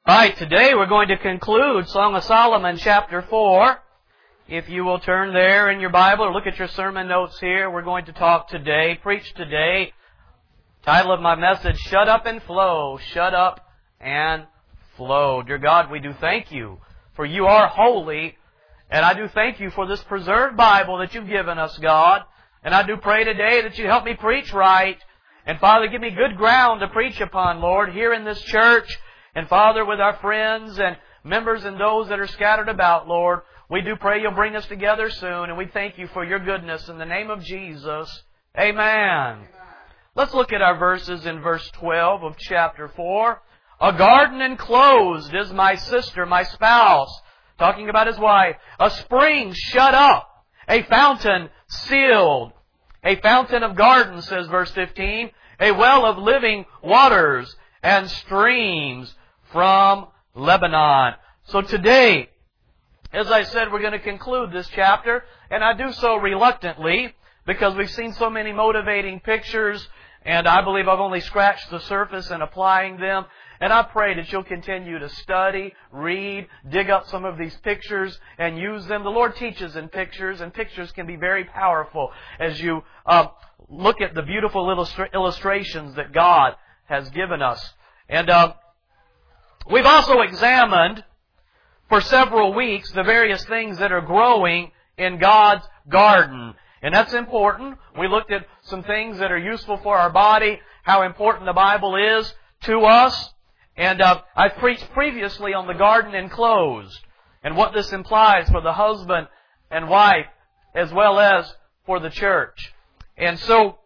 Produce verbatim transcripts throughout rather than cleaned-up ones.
Right, today we're going to conclude Song of Solomon chapter four. If you will turn there in your Bible or look at your sermon notes here, we're going to talk today, preach today. Title of my message, Shut Up and Flow. Shut Up and Flow. Dear God, we do thank you, for you are holy, and I do thank you for this preserved Bible that you've given us, God. And I do pray today that you help me preach right. And Father, give me good ground to preach upon, Lord, here in this church. And Father, with our friends and members and those that are scattered about, Lord, we do pray you'll bring us together soon. And we thank you for your goodness in the name of Jesus. Amen. Amen. Let's look at our verses in verse twelve of chapter four. A garden enclosed is my sister, my spouse. Talking about his wife. A spring shut up. A fountain sealed. A fountain of gardens, says verse fifteen. A well of living waters and streams from Lebanon. So today, as I said, we're going to conclude this chapter, and I do so reluctantly because we've seen so many motivating pictures, and I believe I've only scratched the surface in applying them. And I pray that you'll continue to study, read, dig up some of these pictures and use them. The Lord teaches in pictures, and pictures can be very powerful as you uh, look at the beautiful illustra- illustrations that God has given us. And uh, we've also examined for several weeks the various things that are growing in God's garden. And that's important. We looked at some things that are useful for our body, how important the Bible is to us. And uh, I've preached previously on the garden enclosed and what this implies for the husband and wife as well as for the church. And so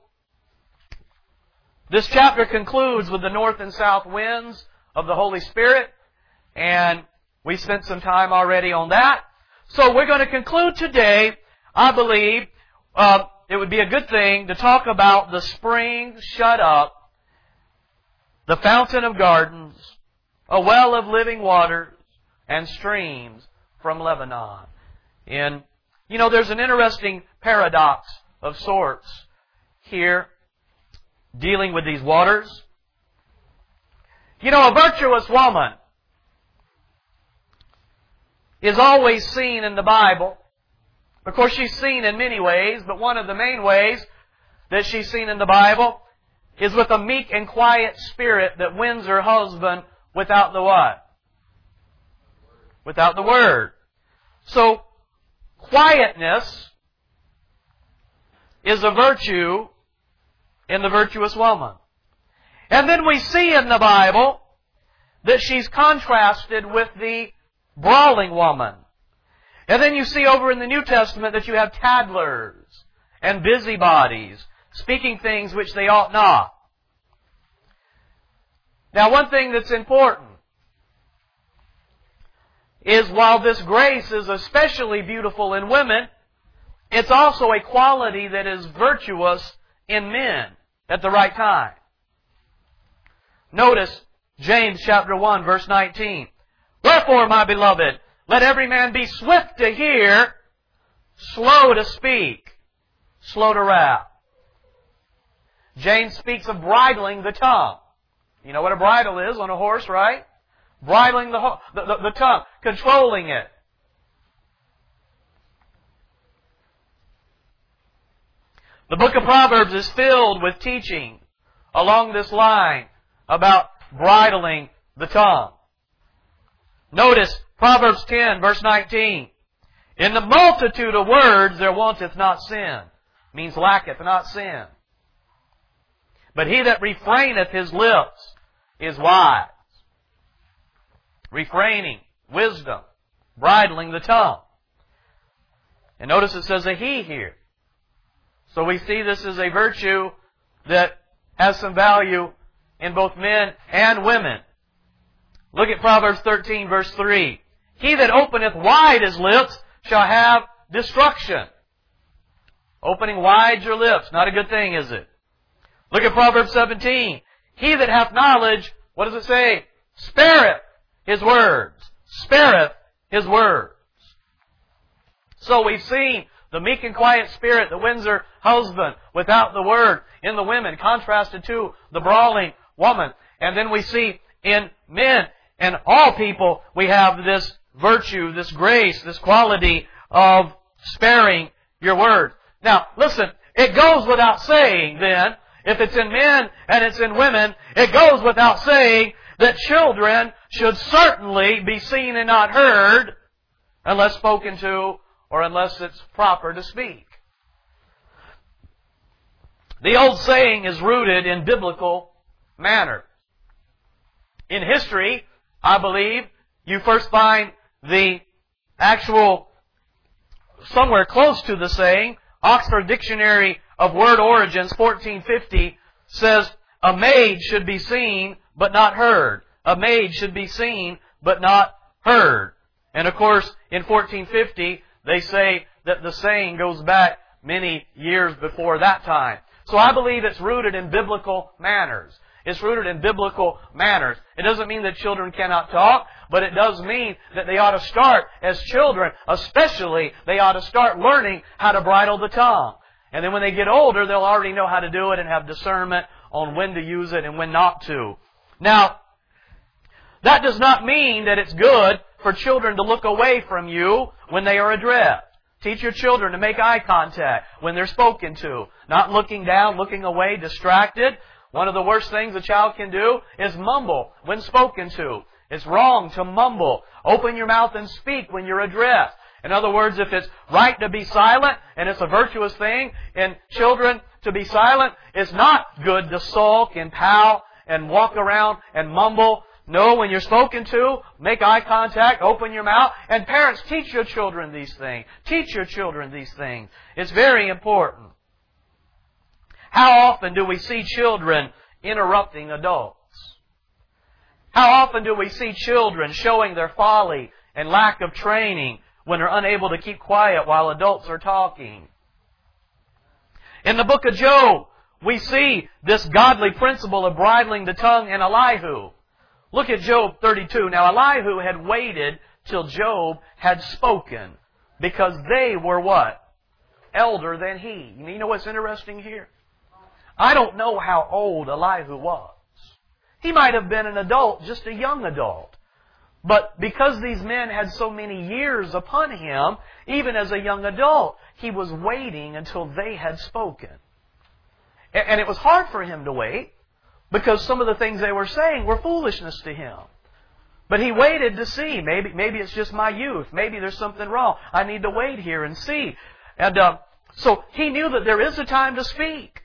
this chapter concludes with the north and south winds of the Holy Spirit, and we spent some time already on that. So we're going to conclude today. I believe uh, it would be a good thing to talk about the spring shut up, the fountain of gardens, a well of living waters, and streams from Lebanon. And, you know, there's an interesting paradox of sorts here dealing with these waters. You know, a virtuous woman is always seen in the Bible. Of course, she's seen in many ways, but one of the main ways that she's seen in the Bible is with a meek and quiet spirit that wins her husband without the what? Without the word. So, quietness is a virtue in the virtuous woman. And then we see in the Bible that she's contrasted with the brawling woman. And then you see over in the New Testament that you have tattlers and busybodies speaking things which they ought not. Now, one thing that's important is while this grace is especially beautiful in women, it's also a quality that is virtuous in men at the right time. Notice James chapter one, verse nineteen. Wherefore, my beloved, let every man be swift to hear, slow to speak, slow to wrath. James speaks of bridling the tongue. You know what a bridle is on a horse, right? Bridling the, ho- the, the, the tongue, controlling it. The book of Proverbs is filled with teaching along this line about bridling the tongue. Notice Proverbs ten, verse nineteen. In the multitude of words there wanteth not sin. Means lacketh not sin. But he that refraineth his lips is wise. Refraining, wisdom, bridling the tongue. And notice it says a he here. So we see this as a virtue that has some value in both men and women. Look at Proverbs thirteen, verse three. He that openeth wide his lips shall have destruction. Opening wide your lips, not a good thing, is it? Look at Proverbs seventeen. He that hath knowledge, what does it say? Spareth his words. Spareth his words. So we've seen the meek and quiet spirit that wins her husband without the word in the women, contrasted to the brawling woman. And then we see in men And all people, we have this virtue, this grace, this quality of sparing your word. Now, listen, it goes without saying then, if it's in men and it's in women, it goes without saying that children should certainly be seen and not heard unless spoken to or unless it's proper to speak. The old saying is rooted in biblical manner. In history, I believe, you first find the actual, somewhere close to the saying, Oxford Dictionary of Word Origins, fourteen fifty, says, a maid should be seen but not heard. A maid should be seen but not heard. And of course, in fourteen fifty, they say that the saying goes back many years before that time. So I believe it's rooted in biblical manners. It's rooted in biblical manners. It doesn't mean that children cannot talk, but it does mean that they ought to start, as children especially, they ought to start learning how to bridle the tongue. And then when they get older, they'll already know how to do it and have discernment on when to use it and when not to. Now, that does not mean that it's good for children to look away from you when they are addressed. Teach your children to make eye contact when they're spoken to. Not looking down, looking away, distracted. One of the worst things a child can do is mumble when spoken to. It's wrong to mumble. Open your mouth and speak when you're addressed. In other words, if it's right to be silent, and it's a virtuous thing in children to be silent, it's not good to sulk and pout and walk around and mumble. No, when you're spoken to, make eye contact, open your mouth. And parents, teach your children these things. Teach your children these things. It's very important. How often do we see children interrupting adults? How often do we see children showing their folly and lack of training when they're unable to keep quiet while adults are talking? In the book of Job, we see this godly principle of bridling the tongue in Elihu. Look at Job thirty-two. Now Elihu had waited till Job had spoken because they were what? Elder than he. You know what's interesting here? I don't know how old Elihu was. He might have been an adult, just a young adult. But because these men had so many years upon him, even as a young adult, he was waiting until they had spoken. And it was hard for him to wait, because some of the things they were saying were foolishness to him. But he waited to see. Maybe, maybe it's just my youth. Maybe there's something wrong. I need to wait here and see. And uh, so he knew that there is a time to speak.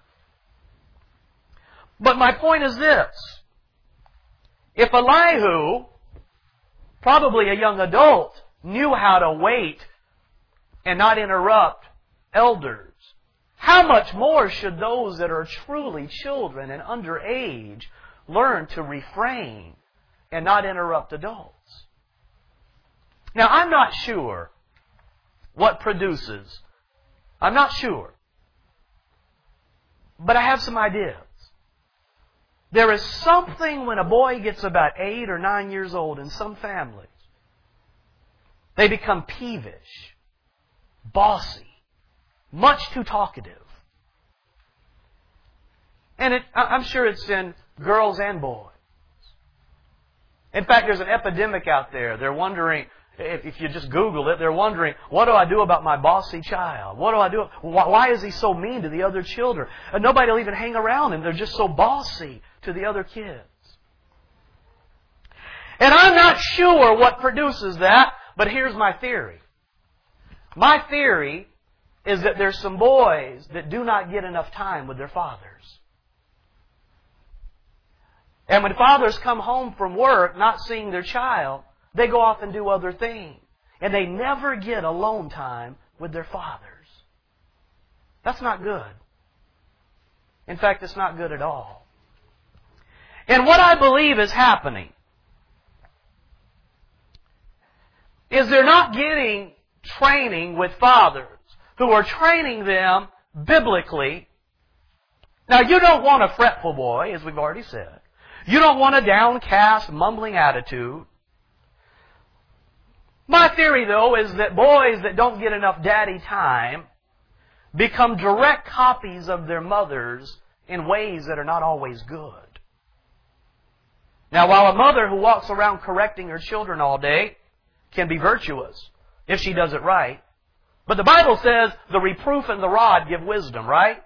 But my point is this. If Elihu, probably a young adult, knew how to wait and not interrupt elders, how much more should those that are truly children and underage learn to refrain and not interrupt adults? Now, I'm not sure what produces. I'm not sure. But I have some ideas. There is something when a boy gets about eight or nine years old in some families. They become peevish, bossy, much too talkative. And it, I'm sure it's in girls and boys. In fact, there's an epidemic out there. They're wondering, if you just Google it, they're wondering, what do I do about my bossy child? What do I do? Why is he so mean to the other children? And nobody will even hang around him. They're just so bossy to the other kids. And I'm not sure what produces that, but here's my theory. My theory is that there's some boys that do not get enough time with their fathers. And when fathers come home from work not seeing their child, they go off and do other things. And they never get alone time with their fathers. That's not good. In fact, it's not good at all. And what I believe is happening is they're not getting training with fathers who are training them biblically. Now, you don't want a fretful boy, as we've already said. You don't want a downcast, mumbling attitude. My theory, though, is that boys that don't get enough daddy time become direct copies of their mothers in ways that are not always good. Now, while a mother who walks around correcting her children all day can be virtuous if she does it right, but the Bible says the reproof and the rod give wisdom, right?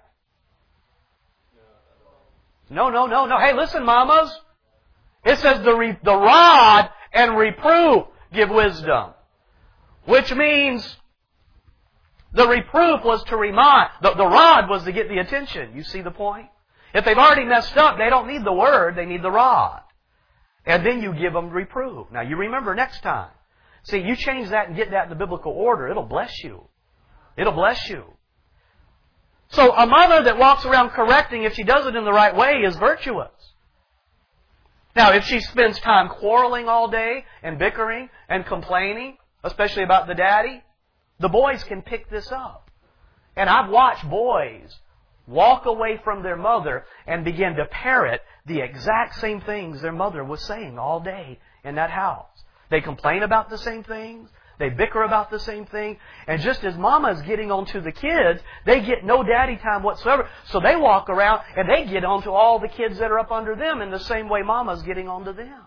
No, no, no, no. Hey, listen, mamas. It says the, re- the rod and reproof give wisdom. Which means the reproof was to remind, the, the rod was to get the attention. You see the point? If they've already messed up, they don't need the word, they need the rod. And then you give them reproof. Now you remember next time. See, you change that and get that in the biblical order, it'll bless you. It'll bless you. So a mother that walks around correcting, if she does it in the right way, is virtuous. Now, if she spends time quarreling all day and bickering and complaining, especially about the daddy, the boys can pick this up. And I've watched boys walk away from their mother and begin to parrot the exact same things their mother was saying all day in that house. They complain about the same things. They bicker about the same thing. And just as mama is getting on to the kids, they get no daddy time whatsoever. So they walk around and they get on to all the kids that are up under them in the same way mama's getting on to them.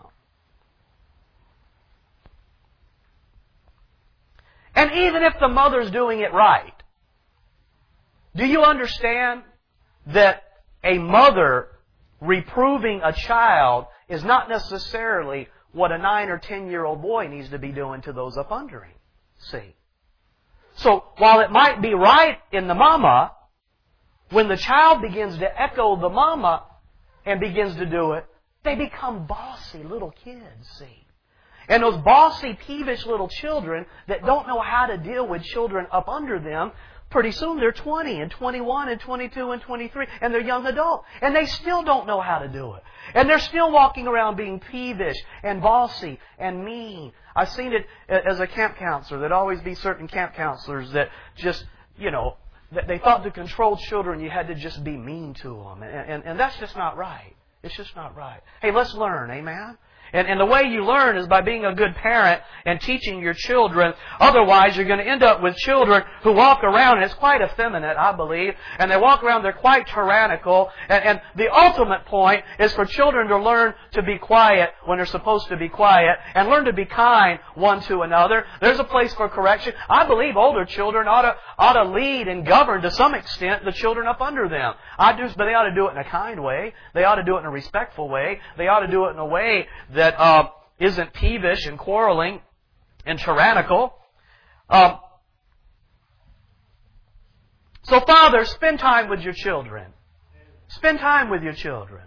And even if the mother's doing it right, do you understand that a mother reproving a child is not necessarily what a nine or ten year old boy needs to be doing to those up under him? See? So, while it might be right in the mama, when the child begins to echo the mama and begins to do it, they become bossy little kids, see? And those bossy, peevish little children that don't know how to deal with children up under them, pretty soon they're twenty and twenty-one and twenty-two and twenty-three and they're young adults. And they still don't know how to do it. And they're still walking around being peevish and bossy and mean. I've seen it as a camp counselor. There'd always be certain camp counselors that just, you know, that they thought to control children you had to just be mean to them. And, and, and that's just not right. It's just not right. Hey, let's learn, amen? And, and the way you learn is by being a good parent and teaching your children. Otherwise, you're going to end up with children who walk around, and it's quite effeminate, I believe, and they walk around, they're quite tyrannical. And, and the ultimate point is for children to learn to be quiet when they're supposed to be quiet and learn to be kind one to another. There's a place for correction. I believe older children ought to, ought to lead and govern to some extent the children up under them. I do, but they ought to do it in a kind way. They ought to do it in a respectful way. They ought to do it in a way that that uh, isn't peevish and quarreling and tyrannical. Um, so, fathers, spend time with your children. Spend time with your children.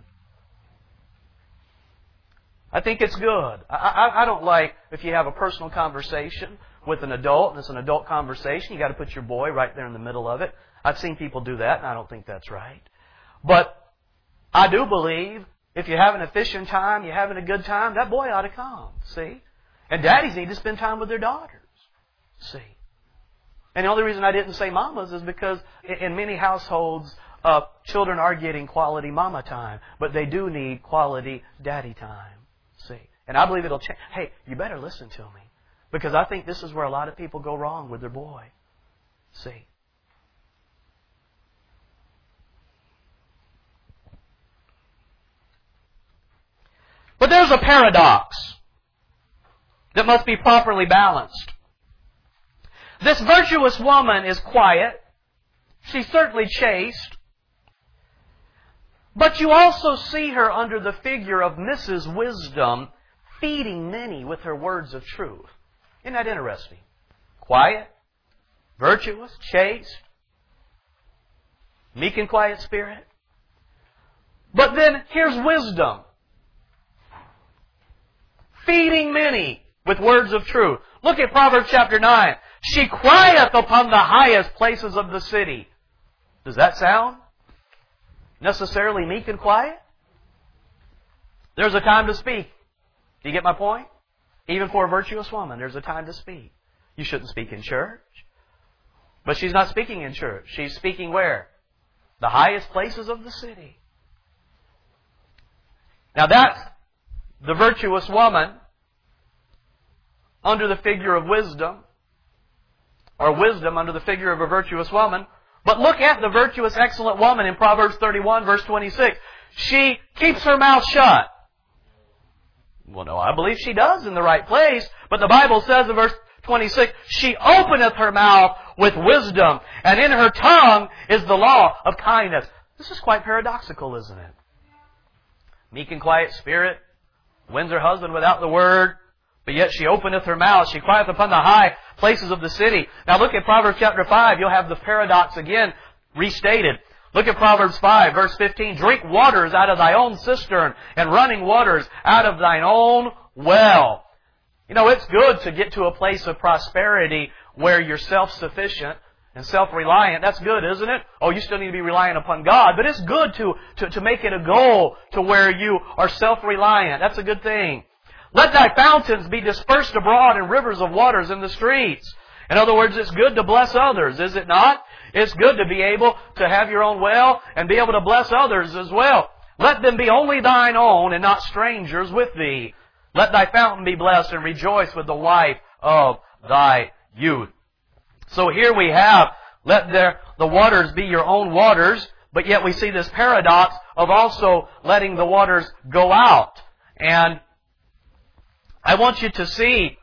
I think it's good. I, I, I don't like if you have a personal conversation with an adult, and it's an adult conversation, you got to put your boy right there in the middle of it. I've seen people do that, and I don't think that's right. But I do believe if you're having a fishing time, you're having a good time, that boy ought to come, see? And daddies need to spend time with their daughters, see? And the only reason I didn't say mamas is because in many households, uh, children are getting quality mama time, but they do need quality daddy time, see? And I believe it'll change. Hey, you better listen to me, because I think this is where a lot of people go wrong with their boy, see? But there's a paradox that must be properly balanced. This virtuous woman is quiet. She's certainly chaste. But you also see her under the figure of Missus Wisdom, feeding many with her words of truth. Isn't that interesting? Quiet, virtuous, chaste, meek and quiet spirit. But then here's wisdom. Feeding many with words of truth. Look at Proverbs chapter nine. She crieth upon the highest places of the city. Does that sound necessarily meek and quiet? There's a time to speak. Do you get my point? Even for a virtuous woman, there's a time to speak. You shouldn't speak in church. But she's not speaking in church. She's speaking where? The highest places of the city. Now that's the virtuous woman under the figure of wisdom, or wisdom under the figure of a virtuous woman. But look at the virtuous, excellent woman in Proverbs thirty-one, verse twenty-six. She keeps her mouth shut. Well, no, I believe she does in the right place. But the Bible says in verse twenty-six, she openeth her mouth with wisdom, and in her tongue is the law of kindness. This is quite paradoxical, isn't it? Meek and quiet spirit, wins her husband without the word, but yet she openeth her mouth, she crieth upon the high places of the city. Now look at Proverbs chapter five, you'll have the paradox again restated. Look at Proverbs five, verse fifteen. Drink waters out of thy own cistern, and running waters out of thine own well. You know, it's good to get to a place of prosperity where you're self-sufficient and self-reliant. That's good, isn't it? Oh, you still need to be reliant upon God. But it's good to, to, to make it a goal to where you are self-reliant. That's a good thing. Let thy fountains be dispersed abroad in rivers of waters in the streets. In other words, it's good to bless others, is it not? It's good to be able to have your own well and be able to bless others as well. Let them be only thine own and not strangers with thee. Let thy fountain be blessed and rejoice with the wife of thy youth. So here we have, let there, the waters be your own waters, but yet we see this paradox of also letting the waters go out. And I want you to see,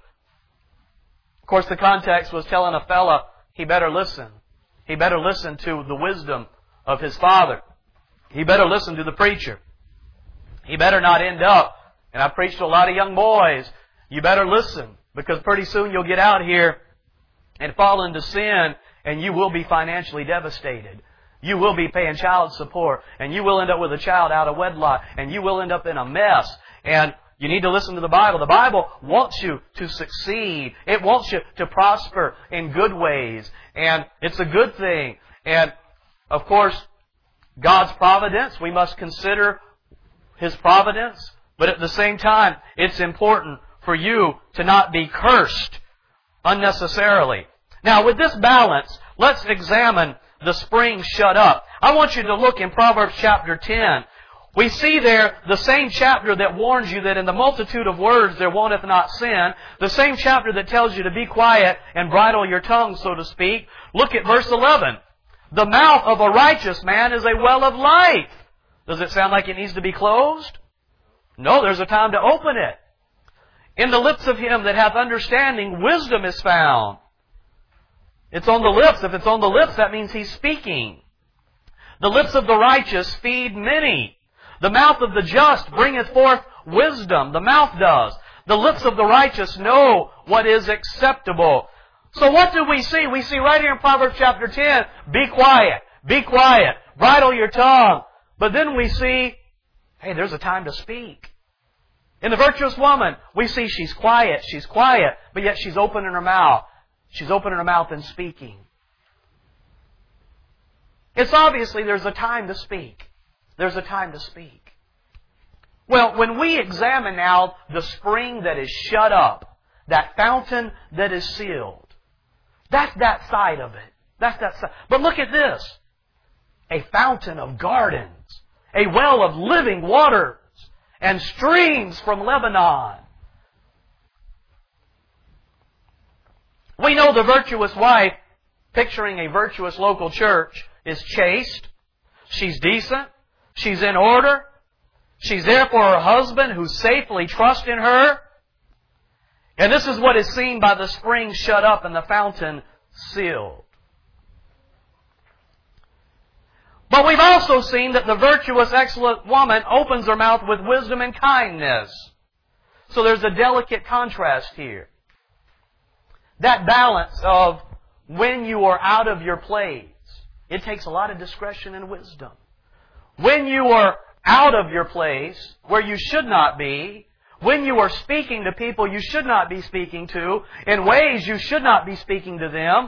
of course the context was telling a fella, he better listen. He better listen to the wisdom of his father. He better listen to the preacher. He better not end up, and I preach to a lot of young boys, you better listen, because pretty soon you'll get out here and fall into sin, and you will be financially devastated. You will be paying child support, and you will end up with a child out of wedlock, and you will end up in a mess. And you need to listen to the Bible. The Bible wants you to succeed. It wants you to prosper in good ways. And it's a good thing. And, of course, God's providence, we must consider His providence. But at the same time, it's important for you to not be cursed unnecessarily. Now, with this balance, let's examine the spring shut up. I want you to look in Proverbs chapter ten. We see there the same chapter that warns you that in the multitude of words there wanteth not sin. The same chapter that tells you to be quiet and bridle your tongue, so to speak. Look at verse eleven. The mouth of a righteous man is a well of life. Does it sound like it needs to be closed? No, there's a time to open it. In the lips of him that hath understanding, wisdom is found. It's on the lips. If it's on the lips, that means he's speaking. The lips of the righteous feed many. The mouth of the just bringeth forth wisdom. The mouth does. The lips of the righteous know what is acceptable. So what do we see? We see right here in Proverbs chapter ten, be quiet, be quiet, bridle your tongue. But then we see, hey, there's a time to speak. In the virtuous woman, we see she's quiet, she's quiet, but yet she's opening her mouth. She's opening her mouth and speaking. It's obviously there's a time to speak. There's a time to speak. Well, when we examine now the spring that is shut up, that fountain that is sealed, that's that side of it. That's that side. But look at this. A fountain of gardens, a well of living waters, and streams from Lebanon. We know the virtuous wife, picturing a virtuous local church, is chaste. She's decent. She's in order. She's there for her husband who safely trusts in her. And this is what is seen by the spring shut up and the fountain sealed. But we've also seen that the virtuous, excellent woman opens her mouth with wisdom and kindness. So there's a delicate contrast here. That balance of when you are out of your place, it takes a lot of discretion and wisdom. When you are out of your place, where you should not be, when you are speaking to people you should not be speaking to, in ways you should not be speaking to them,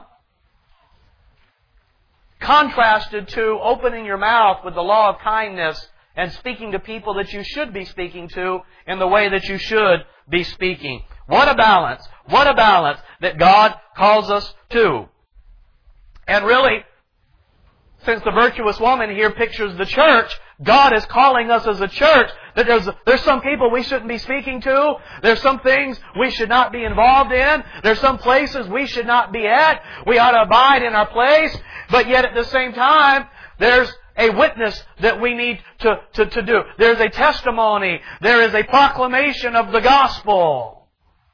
contrasted to opening your mouth with the law of kindness and speaking to people that you should be speaking to in the way that you should be speaking. What a balance. What a balance that God calls us to. And really, since the virtuous woman here pictures the church, God is calling us as a church that there's, there's some people we shouldn't be speaking to. There's some things we should not be involved in. There's some places we should not be at. We ought to abide in our place. But yet at the same time, there's a witness that we need to, to, to do. There's a testimony. There is a proclamation of the gospel.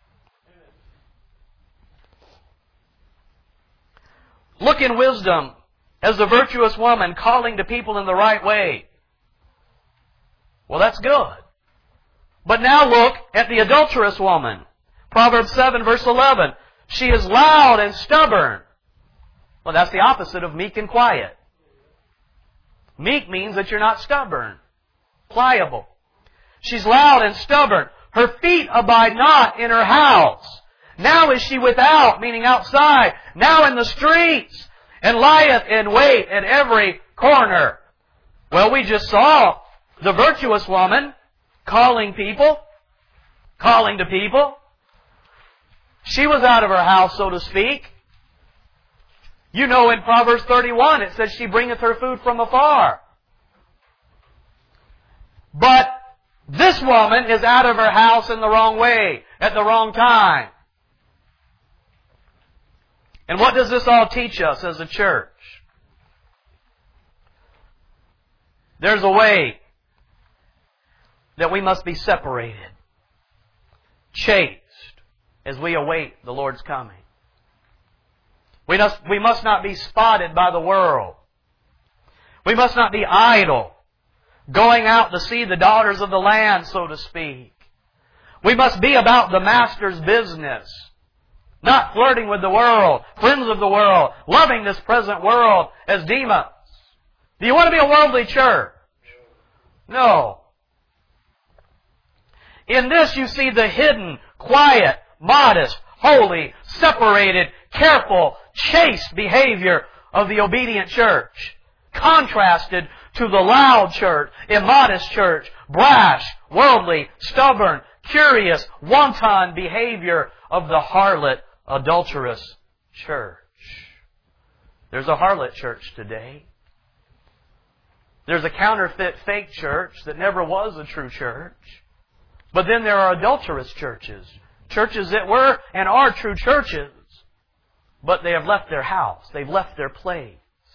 Look in wisdom as the virtuous woman calling to people in the right way. Well, that's good. But now look at the adulterous woman. Proverbs seven verse eleven. She is loud and stubborn. Well, that's the opposite of meek and quiet. Meek means that you're not stubborn, pliable. She's loud and stubborn. Her feet abide not in her house. Now is she without, meaning outside, now in the streets, and lieth in wait at every corner. Well, we just saw the virtuous woman calling people, calling to people. She was out of her house, so to speak. You know, in Proverbs thirty-one, it says she bringeth her food from afar. But this woman is out of her house in the wrong way, at the wrong time. And what does this all teach us as a church? There's a way that we must be separated, chaste, as we await the Lord's coming. We must, we must not be spotted by the world. We must not be idle, going out to see the daughters of the land, so to speak. We must be about the Master's business, not flirting with the world, friends of the world, loving this present world as Demas. Do you want to be a worldly church? No. In this you see the hidden, quiet, modest, holy, separated, careful, chaste behavior of the obedient church, contrasted to the loud church, immodest church, brash, worldly, stubborn, curious, wanton behavior of the harlot, adulterous church. There's a harlot church today. There's a counterfeit fake church that never was a true church. But then there are adulterous churches. Churches that were and are true churches. But they have left their house. They've left their place.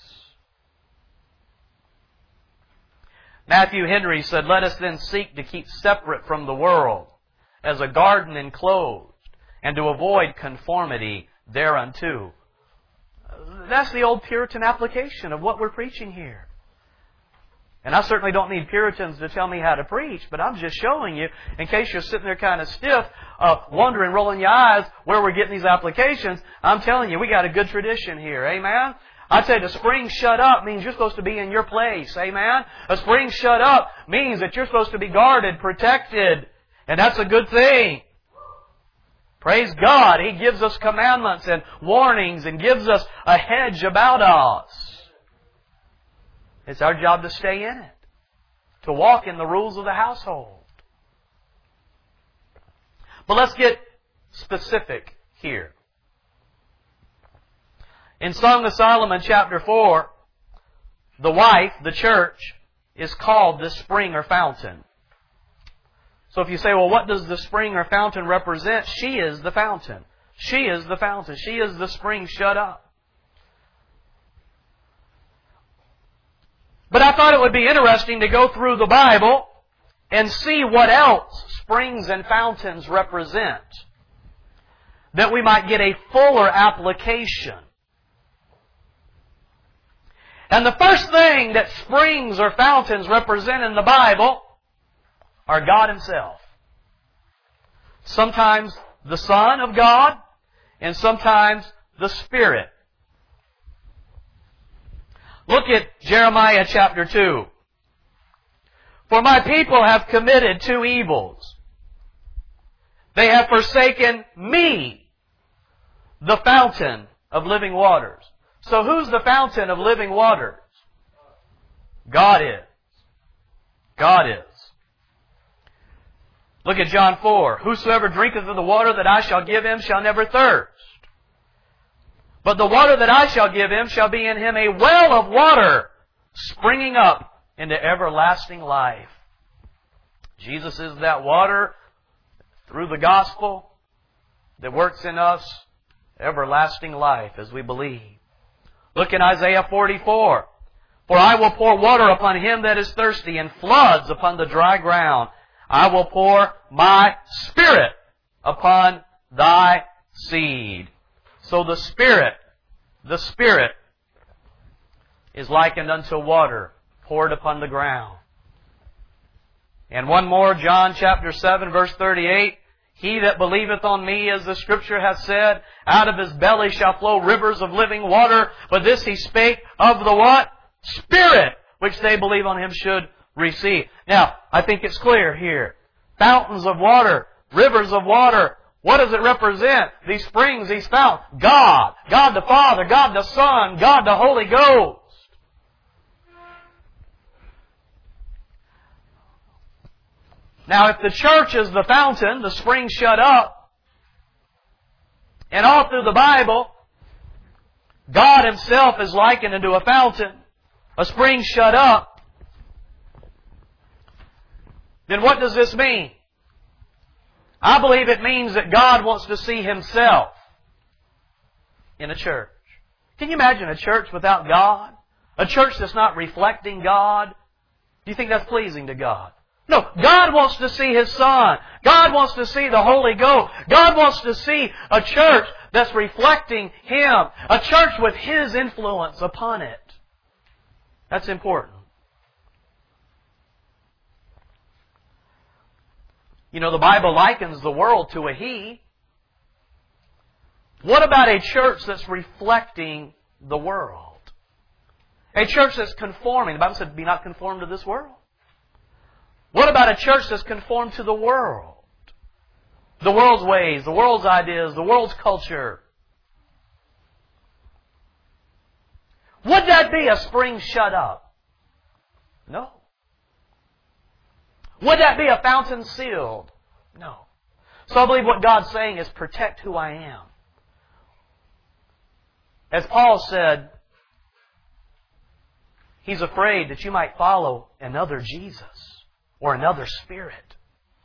Matthew Henry said, "Let us then seek to keep separate from the world, as a garden enclosed, and to avoid conformity thereunto." That's the old Puritan application of what we're preaching here. And I certainly don't need Puritans to tell me how to preach, but I'm just showing you, in case you're sitting there kind of stiff, uh, wondering, rolling your eyes, where we're getting these applications. I'm telling you, we got a good tradition here. Amen? I tell you, the spring shut up means you're supposed to be in your place. Amen? A spring shut up means that you're supposed to be guarded, protected. And that's a good thing. Praise God. He gives us commandments and warnings and gives us a hedge about us. It's our job to stay in it, to walk in the rules of the household. But let's get specific here. In Song of Solomon chapter four, the wife, the church, is called the spring or fountain. So if you say, well, what does the spring or fountain represent? She is the fountain. She is the fountain. She is the spring shut up. But I thought it would be interesting to go through the Bible and see what else springs and fountains represent, that we might get a fuller application. And the first thing that springs or fountains represent in the Bible are God Himself. Sometimes the Son of God, and sometimes the Spirit. Look at Jeremiah chapter two. "For my people have committed two evils. They have forsaken me, the fountain of living waters." So who's the fountain of living waters? God is. God is. Look at John four. "Whosoever drinketh of the water that I shall give him shall never thirst. But the water that I shall give him shall be in him a well of water, springing up into everlasting life." Jesus is that water through the gospel that works in us everlasting life as we believe. Look in Isaiah forty-four. For I will pour water upon him that is thirsty, and floods upon the dry ground. I will pour my Spirit upon thy seed. So the Spirit, the Spirit is likened unto water poured upon the ground. And one more, John chapter seven, verse thirty-eight. He that believeth on me, as the Scripture hath said, out of his belly shall flow rivers of living water. But this he spake of the what? Spirit, which they believe on him should receive. Now, I think it's clear here. Fountains of water, rivers of water. What does it represent? These springs, these fountains. God. God the Father, God the Son, God the Holy Ghost. Now, if the church is the fountain, the spring shut up, and all through the Bible, God Himself is likened unto a fountain, a spring shut up, then what does this mean? I believe it means that God wants to see Himself in a church. Can you imagine a church without God? A church that's not reflecting God? Do you think that's pleasing to God? No, God wants to see His Son. God wants to see the Holy Ghost. God wants to see a church that's reflecting Him. A church with His influence upon it. That's important. You know, the Bible likens the world to a he. What about a church that's reflecting the world? A church that's conforming. The Bible said, be not conformed to this world. What about a church that's conformed to the world? The world's ways, the world's ideas, the world's culture. Would that be a spring shut up? No. Would that be a fountain sealed? No. So I believe what God's saying is protect who I am. As Paul said, he's afraid that you might follow another Jesus or another spirit.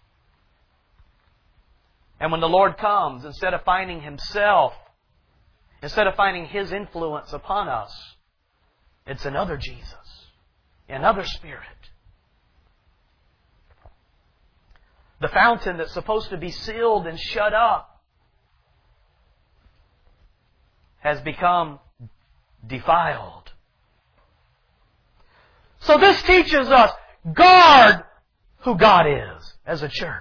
And when the Lord comes, instead of finding Himself, instead of finding His influence upon us, it's another Jesus, another spirit. The fountain that's supposed to be sealed and shut up has become defiled. So this teaches us, guard who God is as a church.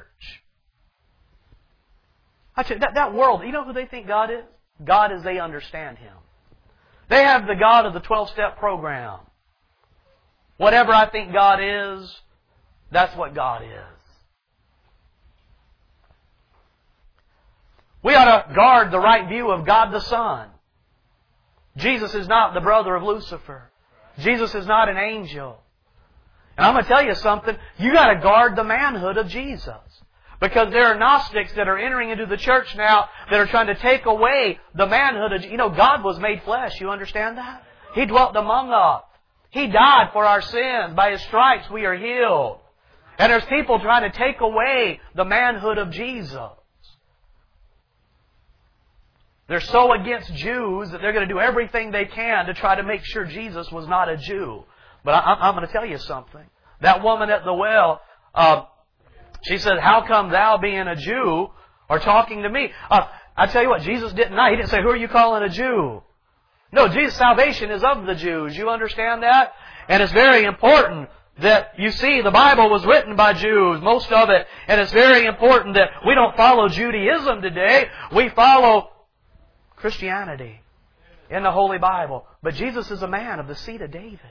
I tell you, that, that world, you know who they think God is? God as they understand Him. They have the God of the twelve-step program. Whatever I think God is, that's what God is. We ought to guard the right view of God the Son. Jesus is not the brother of Lucifer. Jesus is not an angel. And I'm going to tell you something. You got to guard the manhood of Jesus. Because there are Gnostics that are entering into the church now that are trying to take away the manhood of... You know, God was made flesh. You understand that? He dwelt among us. He died for our sins. By His stripes we are healed. And there's people trying to take away the manhood of Jesus. They're so against Jews that they're going to do everything they can to try to make sure Jesus was not a Jew. But I, I'm going to tell you something. That woman at the well... Uh, She said, how come thou being a Jew are talking to me? Uh, I tell you what, Jesus didn't lie. He didn't say, who are you calling a Jew? No, Jesus' salvation is of the Jews. You understand that? And it's very important that you see the Bible was written by Jews, most of it. And it's very important that we don't follow Judaism today. We follow Christianity in the Holy Bible. But Jesus is a man of the seed of David.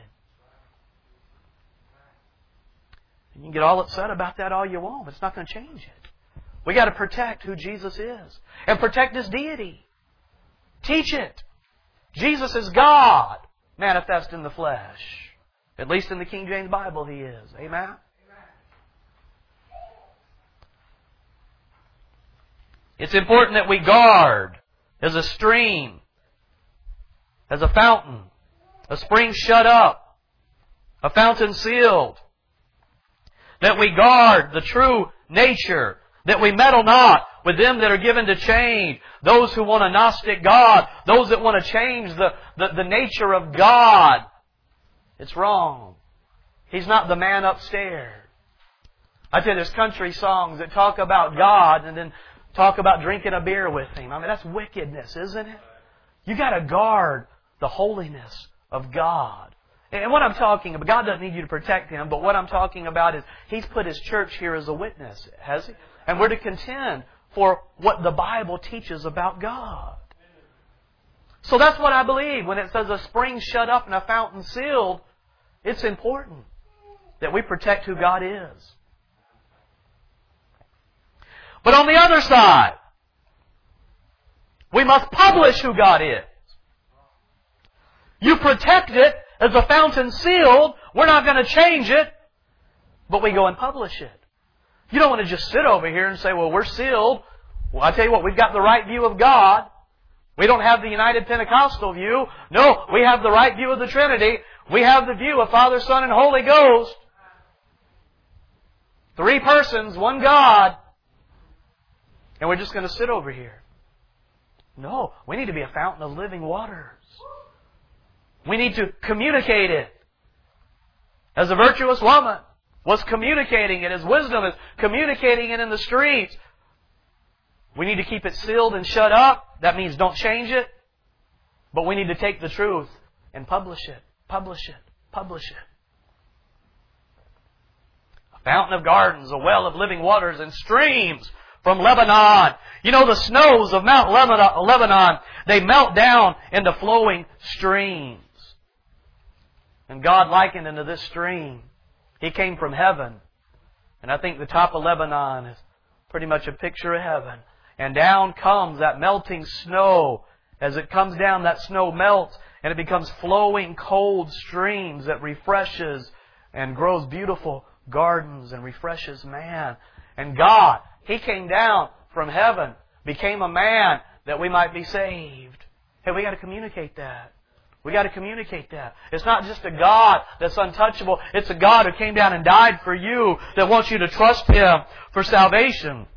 You can get all upset about that all you want, but it's not going to change it. We got to protect who Jesus is. And protect His deity. Teach it. Jesus is God manifest in the flesh. At least in the King James Bible He is. Amen? It's important that we guard as a stream, as a fountain, a spring shut up, a fountain sealed. That we guard the true nature. That we meddle not with them that are given to change. Those who want a Gnostic God. Those that want to change the, the, the nature of God. It's wrong. He's not the man upstairs. I tell you, there's country songs that talk about God and then talk about drinking a beer with Him. I mean, that's wickedness, isn't it? You got to guard the holiness of God. And what I'm talking about, God doesn't need you to protect Him, but what I'm talking about is He's put His church here as a witness, has He? And we're to contend for what the Bible teaches about God. So that's what I believe. When it says a spring shut up and a fountain sealed, it's important that we protect who God is. But on the other side, we must publish who God is. You protect it as a fountain sealed. We're not going to change it, but we go and publish it. You don't want to just sit over here and say, well, we're sealed. Well, I tell you what, we've got the right view of God. We don't have the United Pentecostal view. No, we have the right view of the Trinity. We have the view of Father, Son, and Holy Ghost. Three persons, one God. And we're just going to sit over here. No, we need to be a fountain of living waters. We need to communicate it. As a virtuous woman was communicating it, as wisdom is communicating it in the streets. We need to keep it sealed and shut up. That means don't change it. But we need to take the truth and publish it. Publish it. Publish it. A fountain of gardens, a well of living waters, and streams from Lebanon. You know, the snows of Mount Lebanon, they melt down into flowing streams. And God likened unto this stream. He came from heaven. And I think the top of Lebanon is pretty much a picture of heaven. And down comes that melting snow. As it comes down, that snow melts and it becomes flowing cold streams that refreshes and grows beautiful gardens and refreshes man. And God, He came down from heaven, became a man that we might be saved. Hey, we got to communicate that. We got to communicate that. It's not just a God that's untouchable. It's a God who came down and died for you, that wants you to trust Him for salvation.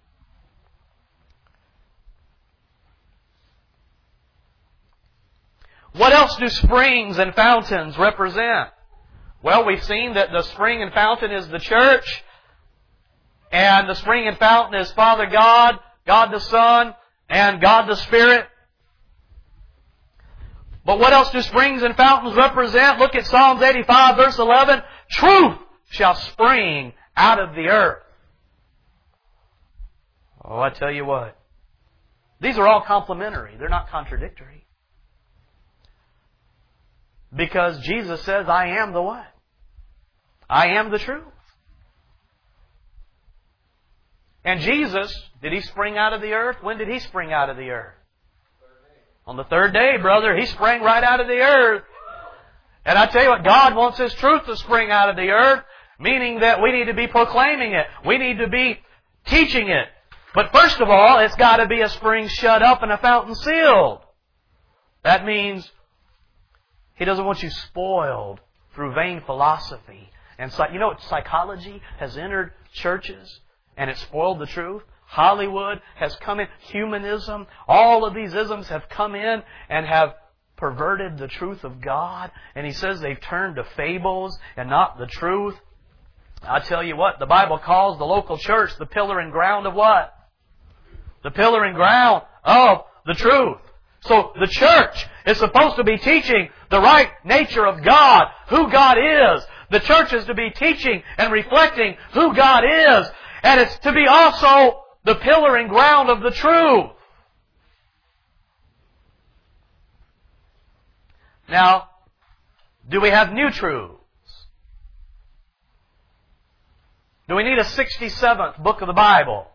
What else do springs and fountains represent? Well, we've seen that the spring and fountain is the church. And the spring and fountain is Father God, God the Son, and God the Spirit. But what else do springs and fountains represent? Look at Psalms eighty-five, verse eleven. Truth shall spring out of the earth. Oh, I tell you what. These are all complementary. They're not contradictory. Because Jesus says, I am the what? I am the truth. And Jesus, did He spring out of the earth? When did He spring out of the earth? On the third day, brother. He sprang right out of the earth. And I tell you what, God wants His truth to spring out of the earth, meaning that we need to be proclaiming it. We need to be teaching it. But first of all, it's got to be a spring shut up and a fountain sealed. That means He doesn't want you spoiled through vain philosophy. And so, you know what, psychology has entered churches and it spoiled the truth. Hollywood has come in. Humanism. All of these isms have come in and have perverted the truth of God. And He says they've turned to fables and not the truth. I tell you what, the Bible calls the local church the pillar and ground of what? The pillar and ground of the truth. So the church is supposed to be teaching the right nature of God, who God is. The church is to be teaching and reflecting who God is. And it's to be also the pillar and ground of the truth. Now, do we have new truths? Do we need a sixty-seventh book of the Bible?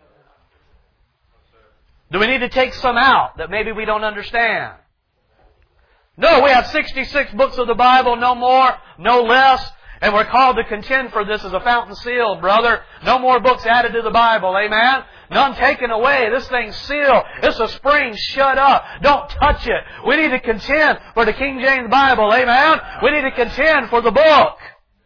Do we need to take some out that maybe we don't understand? No, we have sixty-six books of the Bible, no more, no less. And we're called to contend for this as a fountain sealed, brother. No more books added to the Bible, amen? None taken away. This thing's sealed. It's a spring shut up. Don't touch it. We need to contend for the King James Bible, amen? We need to contend for the book.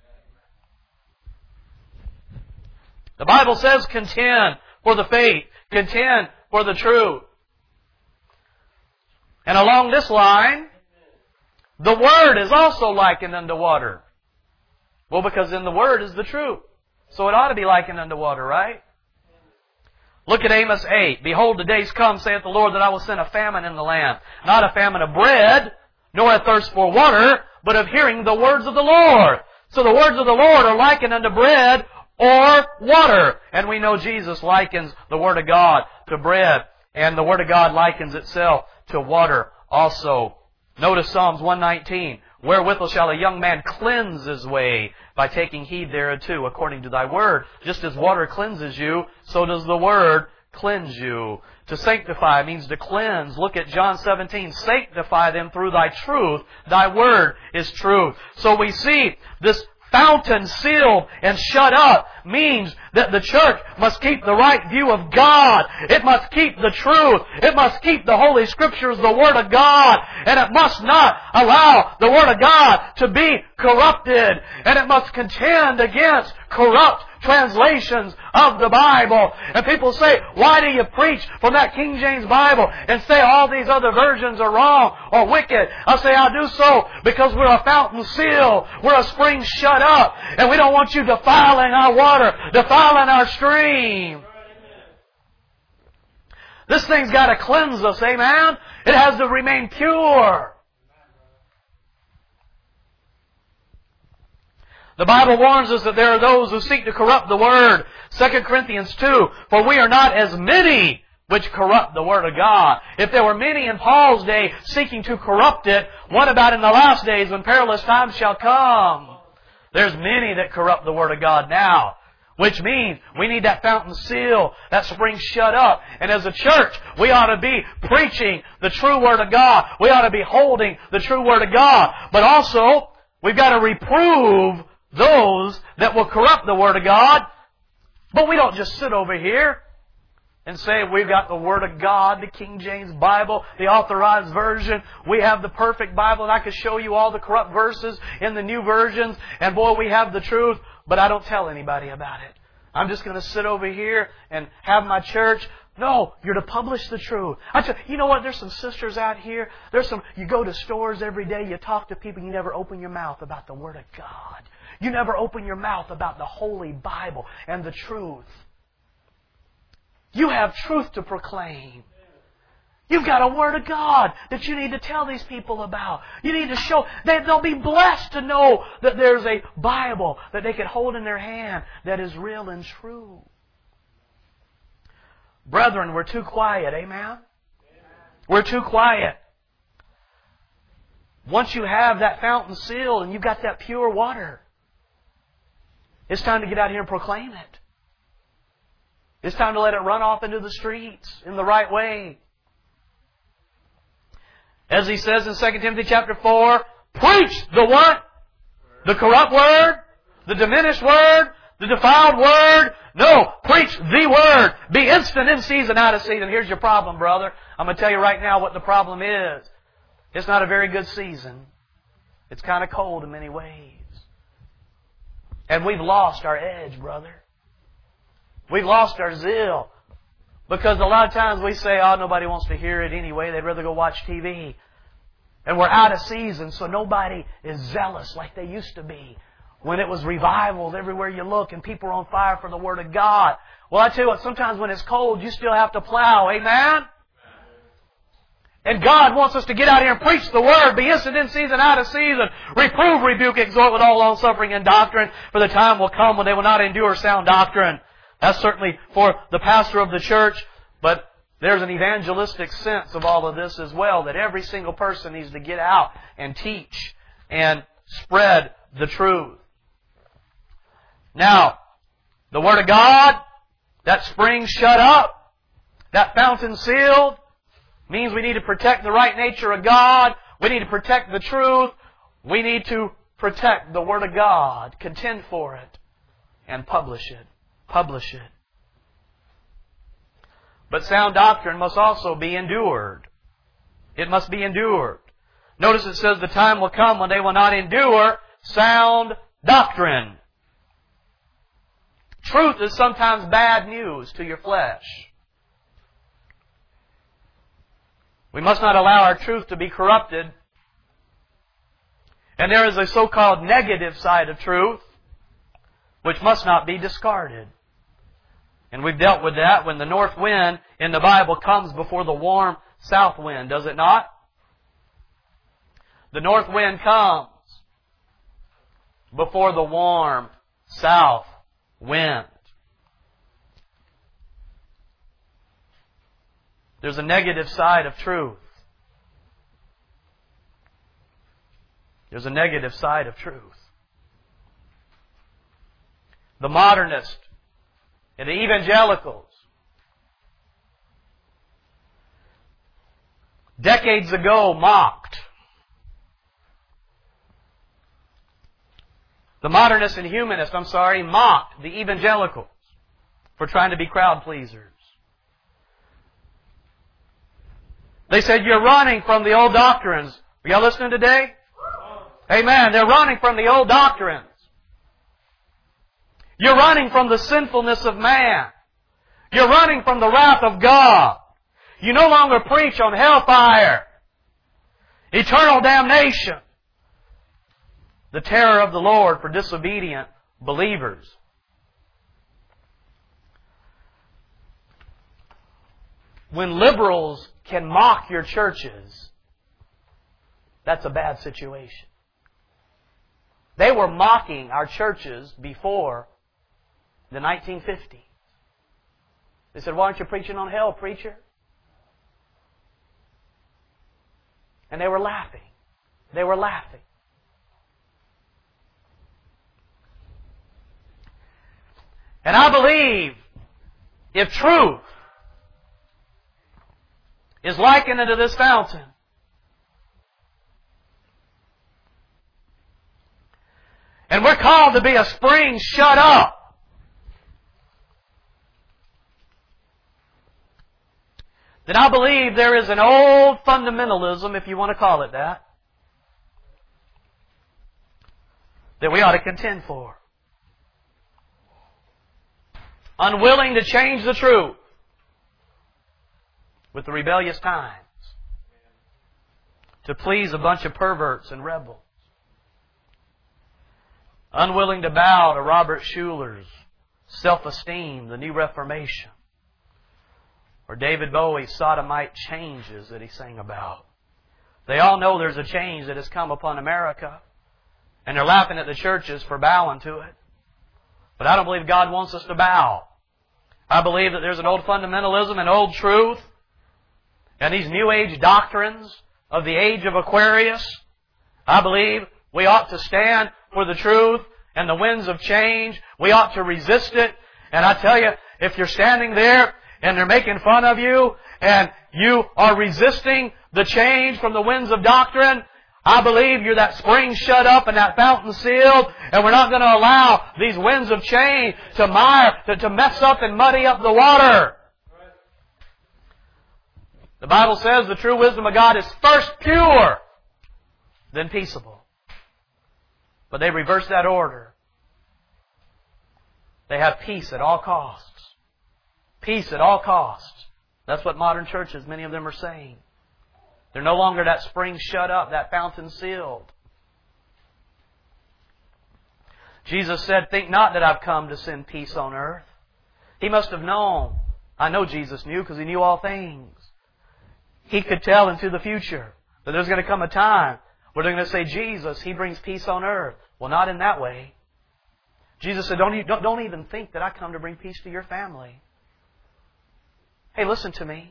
The Bible says contend for the faith. Contend for the truth. And along this line, The Word is also likened unto water. Well, because in the Word is the truth. So it ought to be likened unto water, right? Look at Amos eight. Behold, the days come, saith the Lord, that I will send a famine in the land. Not a famine of bread, nor a thirst for water, but of hearing the words of the Lord. So the words of the Lord are likened unto bread or water. And we know Jesus likens the Word of God to bread. And the Word of God likens itself to water also. Notice Psalms one nineteen. Wherewithal shall a young man cleanse his way? By taking heed thereunto, according to thy word. Just as water cleanses you, so does the Word cleanse you. To sanctify means to cleanse. Look at John seventeen. Sanctify them through thy truth. Thy word is truth. So we see this fountain sealed and shut up means that the church must keep the right view of God. It must keep the truth. It must keep the Holy Scriptures, the Word of God. And it must not allow the Word of God to be corrupted. And it must contend against corrupt translations of the Bible. And people say, why do you preach from that King James Bible and say all these other versions are wrong or wicked? I say, I do so because we're a fountain sealed. We're a spring shut up. And we don't want you defiling our water, defiling our stream. This thing's got to cleanse us, amen? It has to remain pure. The Bible warns us that there are those who seek to corrupt the Word. Second Corinthians two, for we are not as many which corrupt the Word of God. If there were many in Paul's day seeking to corrupt it, what about in the last days when perilous times shall come? There's many that corrupt the Word of God now. Which means we need that fountain seal, that spring shut up. And as a church, we ought to be preaching the true Word of God. We ought to be holding the true Word of God. But also, we've got to reprove those that will corrupt the Word of God. But we don't just sit over here and say we've got the Word of God, the King James Bible, the authorized version. We have the perfect Bible, and I could show you all the corrupt verses in the new versions. And boy, we have the truth, but I don't tell anybody about it. I'm just going to sit over here and have my church. No, you're to publish the truth. I tell you, you know what? There's some sisters out here. There's some. You go to stores every day. You talk to people. You never open your mouth about the Word of God. You never open your mouth about the Holy Bible and the truth. You have truth to proclaim. You've got a Word of God that you need to tell these people about. You need to show that they'll be blessed to know that there's a Bible that they can hold in their hand that is real and true. Brethren, we're too quiet, amen? We're too quiet. Once you have that fountain sealed and you've got that pure water, it's time to get out here and proclaim it. It's time to let it run off into the streets in the right way. As he says in Second Timothy chapter four, preach the what? The corrupt word? The diminished word? The defiled word? No, preach the Word. Be instant in season, out of season. Here's your problem, brother. I'm going to tell you right now what the problem is. It's not a very good season. It's kind of cold in many ways. And we've lost our edge, brother. We've lost our zeal. Because a lot of times we say, oh, nobody wants to hear it anyway. They'd rather go watch T V. And we're out of season, so nobody is zealous like they used to be. When it was revivals everywhere you look and people are on fire for the Word of God. Well, I tell you what, sometimes when it's cold, you still have to plow. Amen? And God wants us to get out here and preach the Word. Be instant in season, out of season. Reprove, rebuke, exhort with all long-suffering and doctrine. For the time will come when they will not endure sound doctrine. That's certainly for the pastor of the church. But there's an evangelistic sense of all of this as well. That every single person needs to get out and teach and spread the truth. Now, the Word of God, that spring shut up, that fountain sealed, means we need to protect the right nature of God. We need to protect the truth. We need to protect the Word of God, contend for it, and publish it. Publish it. But sound doctrine must also be endured. It must be endured. Notice it says the time will come when they will not endure sound doctrine. Truth is sometimes bad news to your flesh. We must not allow our truth to be corrupted And there is a so-called negative side of truth, which must not be discarded. And we've dealt with that when the north wind in the Bible comes before the warm south wind, does it not? The north wind comes before the warm south wind. There's a negative side of truth. There's a negative side of truth. The modernists and the evangelicals, decades ago, mocked. The modernists and humanists, I'm sorry, mocked the evangelicals for trying to be crowd pleasers. They said, you're running from the old doctrines. Are y'all listening today? Amen. They're running from the old doctrines. You're running from the sinfulness of man. You're running from the wrath of God. You no longer preach on hellfire, eternal damnation, the terror of the Lord for disobedient believers. When liberals can mock your churches, that's a bad situation. They were mocking our churches before the nineteen fifties. They said, why aren't you preaching on hell, preacher? And they were laughing. They were laughing. And I believe if truth is likened unto this fountain, and we're called to be a spring shut up, then I believe there is an old fundamentalism, if you want to call it that, that we ought to contend for. Unwilling to change the truth with the rebellious times to please a bunch of perverts and rebels. Unwilling to bow to Robert Schuller's self-esteem, the New Reformation, or David Bowie's sodomite changes that he sang about. They all know there's a change that has come upon America, and they're laughing at the churches for bowing to it. But I don't believe God wants us to bow. I believe that there's an old fundamentalism, an old truth, and these New Age doctrines of the age of Aquarius. I believe we ought to stand for the truth and the winds of change. We ought to resist it. And I tell you, if you're standing there and they're making fun of you and you are resisting the change from the winds of doctrine, I believe you're that spring shut up and that fountain sealed, and we're not going to allow these winds of change to mire, to, to mess up and muddy up the water. The Bible says the true wisdom of God is first pure, then peaceable. But they reverse that order. They have peace at all costs. Peace at all costs. That's what modern churches, many of them, are saying. They're no longer that spring shut up, that fountain sealed. Jesus said, think not that I've come to send peace on earth. He must have known. I know Jesus knew because He knew all things. He could tell into the future that there's going to come a time where they're going to say, Jesus, He brings peace on earth. Well, not in that way. Jesus said, don't, don't, don't even think that I come to bring peace to your family. Hey, listen to me.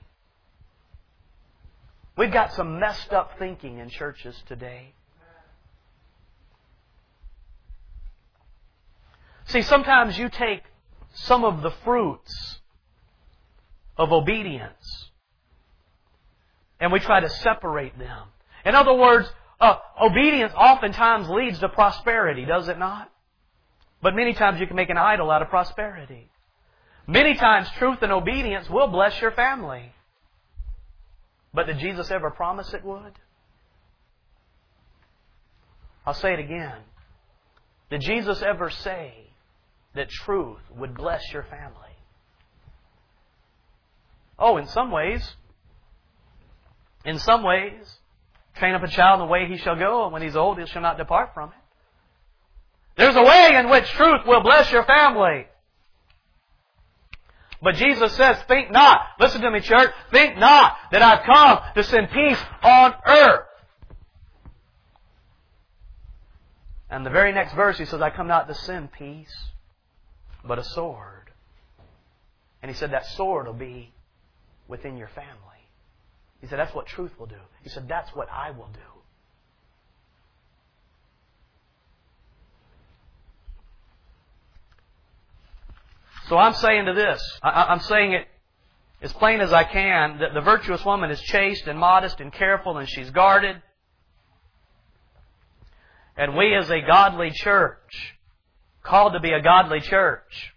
We've got some messed up thinking in churches today. See, sometimes you take some of the fruits of obedience and we try to separate them. In other words, uh, obedience oftentimes leads to prosperity, does it not? But many times you can make an idol out of prosperity. Many times truth and obedience will bless your family. But did Jesus ever promise it would? I'll say it again. Did Jesus ever say that truth would bless your family? Oh, in some ways. In some ways. Train up a child in the way he shall go, and when he's old, he shall not depart from it. There's a way in which truth will bless your family. But Jesus says, think not, listen to me, church, think not that I've come to send peace on earth. And the very next verse, He says, I come not to send peace, but a sword. And He said, that sword will be within your family. He said, that's what truth will do. He said, that's what I will do. So I'm saying to this, I'm saying it as plain as I can, that the virtuous woman is chaste and modest and careful and she's guarded. And we as a godly church, called to be a godly church,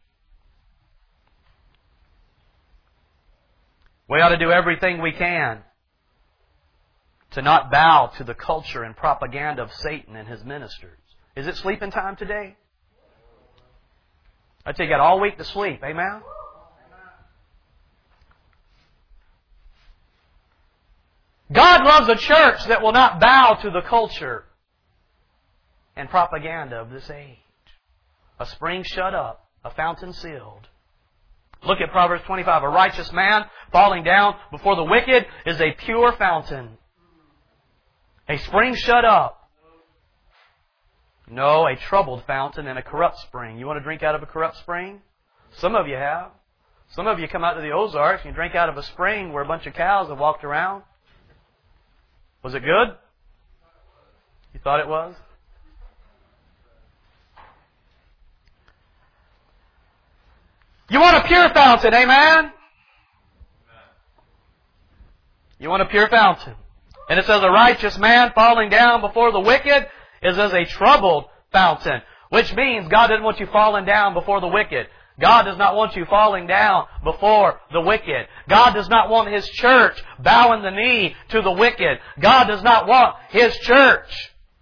we ought to do everything we can to not bow to the culture and propaganda of Satan and his ministers. Is it sleeping time today? I tell you, you got all week to sleep. Amen? God loves a church that will not bow to the culture and propaganda of this age. A spring shut up, a fountain sealed. Look at Proverbs twenty-five. A righteous man falling down before the wicked is a pure fountain. A spring shut up. No, a troubled fountain and a corrupt spring. You want to drink out of a corrupt spring? Some of you have. Some of you come out to the Ozarks and you drink out of a spring where a bunch of cows have walked around. Was it good? You thought it was? You want a pure fountain, amen? You want a pure fountain. And it says a righteous man falling down before the wicked is as a troubled fountain. Which means God doesn't want you falling down before the wicked. God does not want you falling down before the wicked. God does not want His church bowing the knee to the wicked. God does not want His church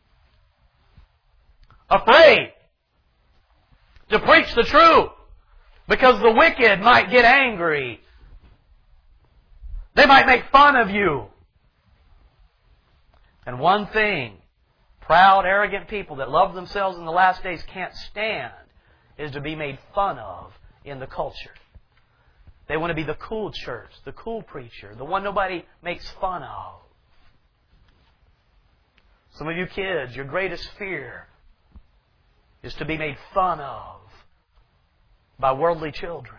afraid to preach the truth, because the wicked might get angry. They might make fun of you. And one thing proud, arrogant people that love themselves in the last days can't stand is to be made fun of in the culture. They want to be the cool church, the cool preacher, the one nobody makes fun of. Some of you kids, your greatest fear is to be made fun of by worldly children.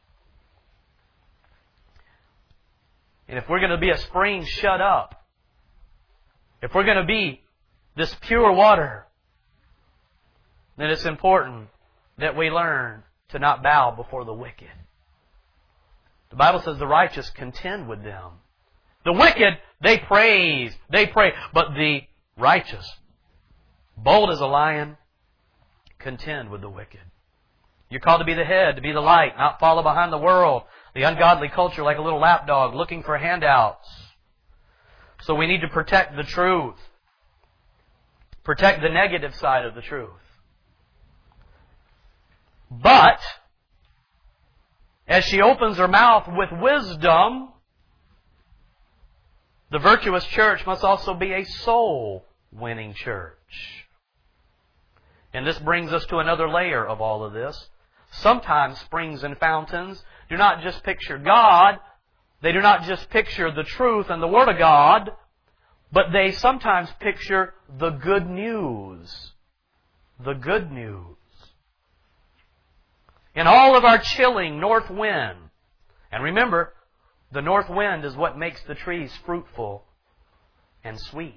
And if we're going to be a spring shut up, if we're going to be this pure water, then it's important that we learn to not bow before the wicked. The Bible says the righteous contend with them. The wicked, they praise, they pray. But the righteous, bold as a lion, contend with the wicked. You're called to be the head, to be the light, not follow behind the world, the ungodly culture like a little lapdog looking for handouts. So we need to protect the truth. Protect the negative side of the truth. But, as she opens her mouth with wisdom, the virtuous church must also be a soul-winning church. And this brings us to another layer of all of this. Sometimes springs and fountains do not just picture God, they do not just picture the truth and the Word of God, but they sometimes picture the good news. The good news. In all of our chilling north wind, and remember, the north wind is what makes the trees fruitful and sweet.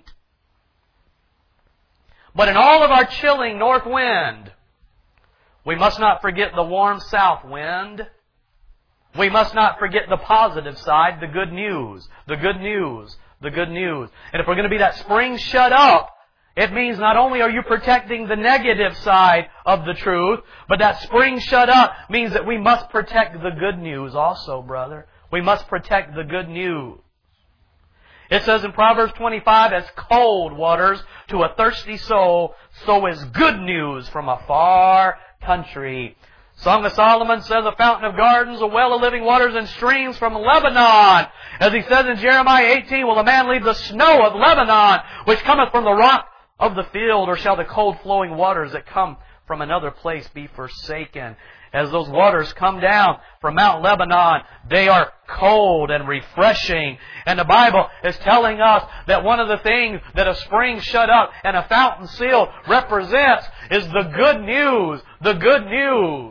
But in all of our chilling north wind, we must not forget the warm south wind. We must not forget the positive side, the good news, the good news, the good news. And if we're going to be that spring shut up, it means not only are you protecting the negative side of the truth, but that spring shut up means that we must protect the good news also, brother. We must protect the good news. It says in Proverbs twenty-five, as cold waters to a thirsty soul, so is good news from a far country. Song of Solomon says, a fountain of gardens, a well of living waters, and streams from Lebanon. As he says in Jeremiah eighteen, will a man leave the snow of Lebanon, which cometh from the rock of the field, or shall the cold flowing waters that come from another place be forsaken? As those waters come down from Mount Lebanon, they are cold and refreshing. And the Bible is telling us that one of the things that a spring shut up and a fountain sealed represents is the good news. The good news.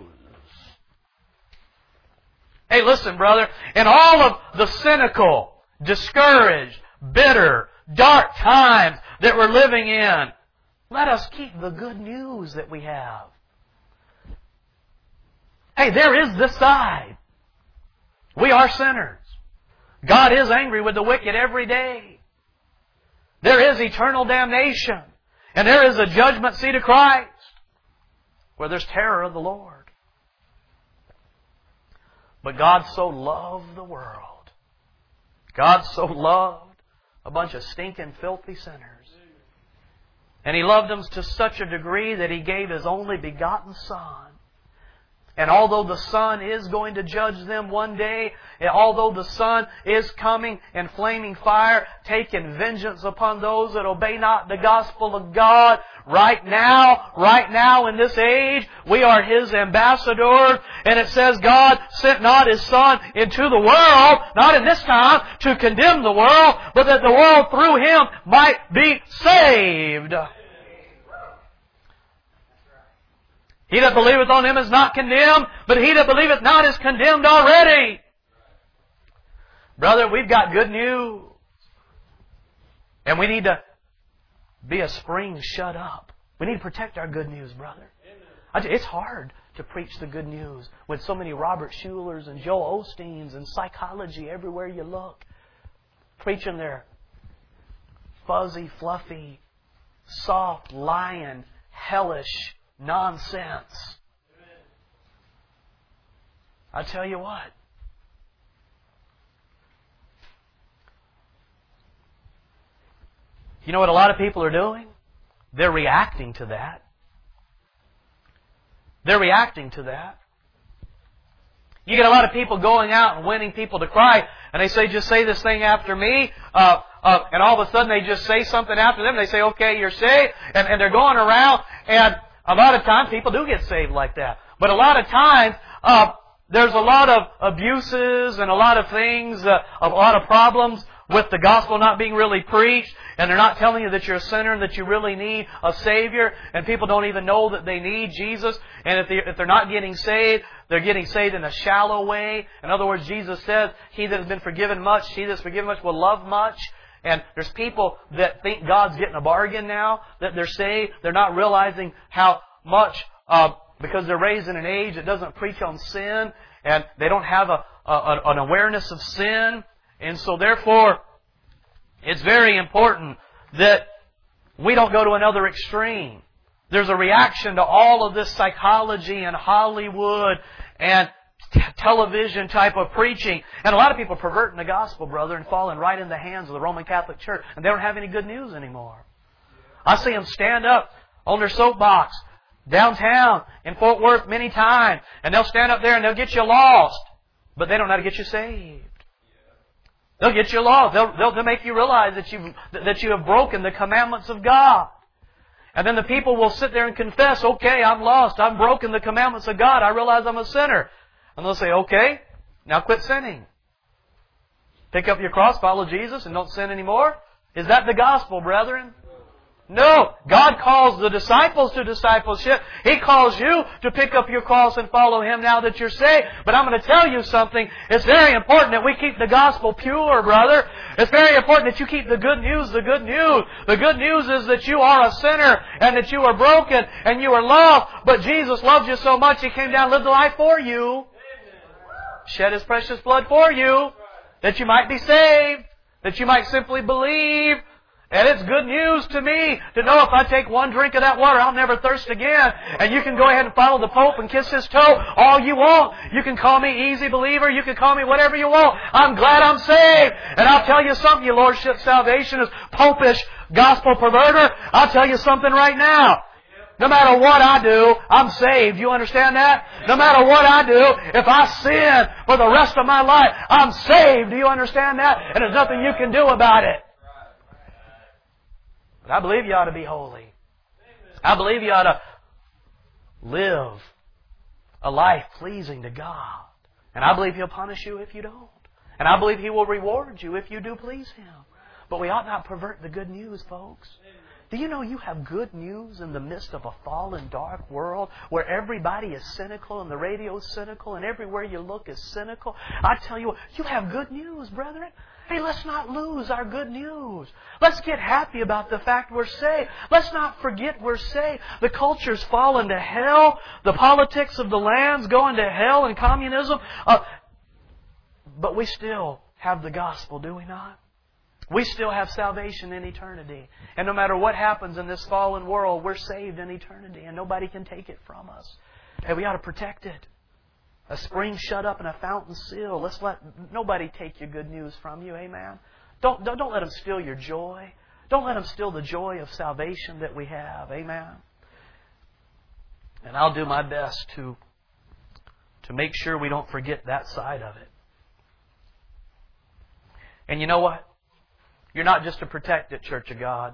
Hey, listen, brother, in all of the cynical, discouraged, bitter, dark times that we're living in, let us keep the good news that we have. Hey, there is this side. We are sinners. God is angry with the wicked every day. There is eternal damnation. And there is a judgment seat of Christ where there's terror of the Lord. But God so loved the world. God so loved a bunch of stinking, filthy sinners. And He loved them to such a degree that He gave His only begotten Son. And although the Son is going to judge them one day, and although the Son is coming in flaming fire, taking vengeance upon those that obey not the gospel of God, right now, right now in this age, we are His ambassadors. And it says God sent not His Son into the world, not in this time, to condemn the world, but that the world through Him might be saved. He that believeth on Him is not condemned, but he that believeth not is condemned already. Brother, we've got good news. And we need to be a spring shut up. We need to protect our good news, brother. It's hard to preach the good news with so many Robert Schulers and Joel Osteens and psychology everywhere you look. Preaching their fuzzy, fluffy, soft, lying, hellish nonsense. I tell you what. You know what a lot of people are doing? They're reacting to that. They're reacting to that. You get a lot of people going out and winning people to Christ, and they say, just say this thing after me, uh, uh, and all of a sudden they just say something after them. They say, okay, you're saved, and, and they're going around, and a lot of times people do get saved like that. But a lot of times, uh, there's a lot of abuses and a lot of things, uh, a lot of problems with the gospel not being really preached, and they're not telling you that you're a sinner and that you really need a Savior, and people don't even know that they need Jesus. And if, they, if they're not getting saved, they're getting saved in a shallow way. In other words, Jesus says, he that has been forgiven much, he that's forgiven much will love much. And there's people that think God's getting a bargain now, that they're saved. They're not realizing how much, uh, because they're raised in an age that doesn't preach on sin, and they don't have a, a, an awareness of sin. And so therefore, it's very important that we don't go to another extreme. There's a reaction to all of this psychology and Hollywood and t- television type of preaching. And a lot of people perverting the gospel, brother, and falling right in the hands of the Roman Catholic Church. And they don't have any good news anymore. I see them stand up on their soapbox downtown in Fort Worth many times. And they'll stand up there and they'll get you lost. But they don't know how to get you saved. They'll get you lost. They'll, they'll, they'll make you realize that you that you have broken the commandments of God. And then the people will sit there and confess, okay, I'm lost. I've broken the commandments of God. I realize I'm a sinner. And they'll say, okay, now quit sinning. Pick up your cross, follow Jesus, and don't sin anymore. Is that the gospel, brethren? No. God calls the disciples to discipleship. He calls you to pick up your cross and follow Him now that you're saved. But I'm going to tell you something. It's very important that we keep the gospel pure, brother. It's very important that you keep the good news the good news. The good news is that you are a sinner and that you are broken and you are lost. But Jesus loved you so much He came down and lived a life for you. Shed His precious blood for you. That you might be saved. That you might simply believe. And it's good news to me to know if I take one drink of that water, I'll never thirst again. And you can go ahead and follow the Pope and kiss his toe all you want. You can call me easy believer. You can call me whatever you want. I'm glad I'm saved. And I'll tell you something, you lordship salvation is popish gospel perverter. I'll tell you something right now. No matter what I do, I'm saved. You understand that? No matter what I do, if I sin for the rest of my life, I'm saved. Do you understand that? And there's nothing you can do about it. But I believe you ought to be holy. I believe you ought to live a life pleasing to God. And I believe He'll punish you if you don't. And I believe He will reward you if you do please Him. But we ought not pervert the good news, folks. Do you know you have good news in the midst of a fallen, dark world where everybody is cynical and the radio is cynical and everywhere you look is cynical? I tell you what, you have good news, brethren. Hey, let's not lose our good news. Let's get happy about the fact we're saved. Let's not forget we're saved. The culture's fallen to hell. The politics of the land's going to hell and communism. Uh, but we still have the gospel, do we not? We still have salvation in eternity. And no matter what happens in this fallen world, we're saved in eternity. And nobody can take it from us. And we ought to protect it. A spring shut up and a fountain sealed. Let's let nobody take your good news from you. Amen. Don't, don't, don't let them steal your joy. Don't let them steal the joy of salvation that we have. Amen. And I'll do my best to, to make sure we don't forget that side of it. And you know what? You're not just to protect it, Church of God.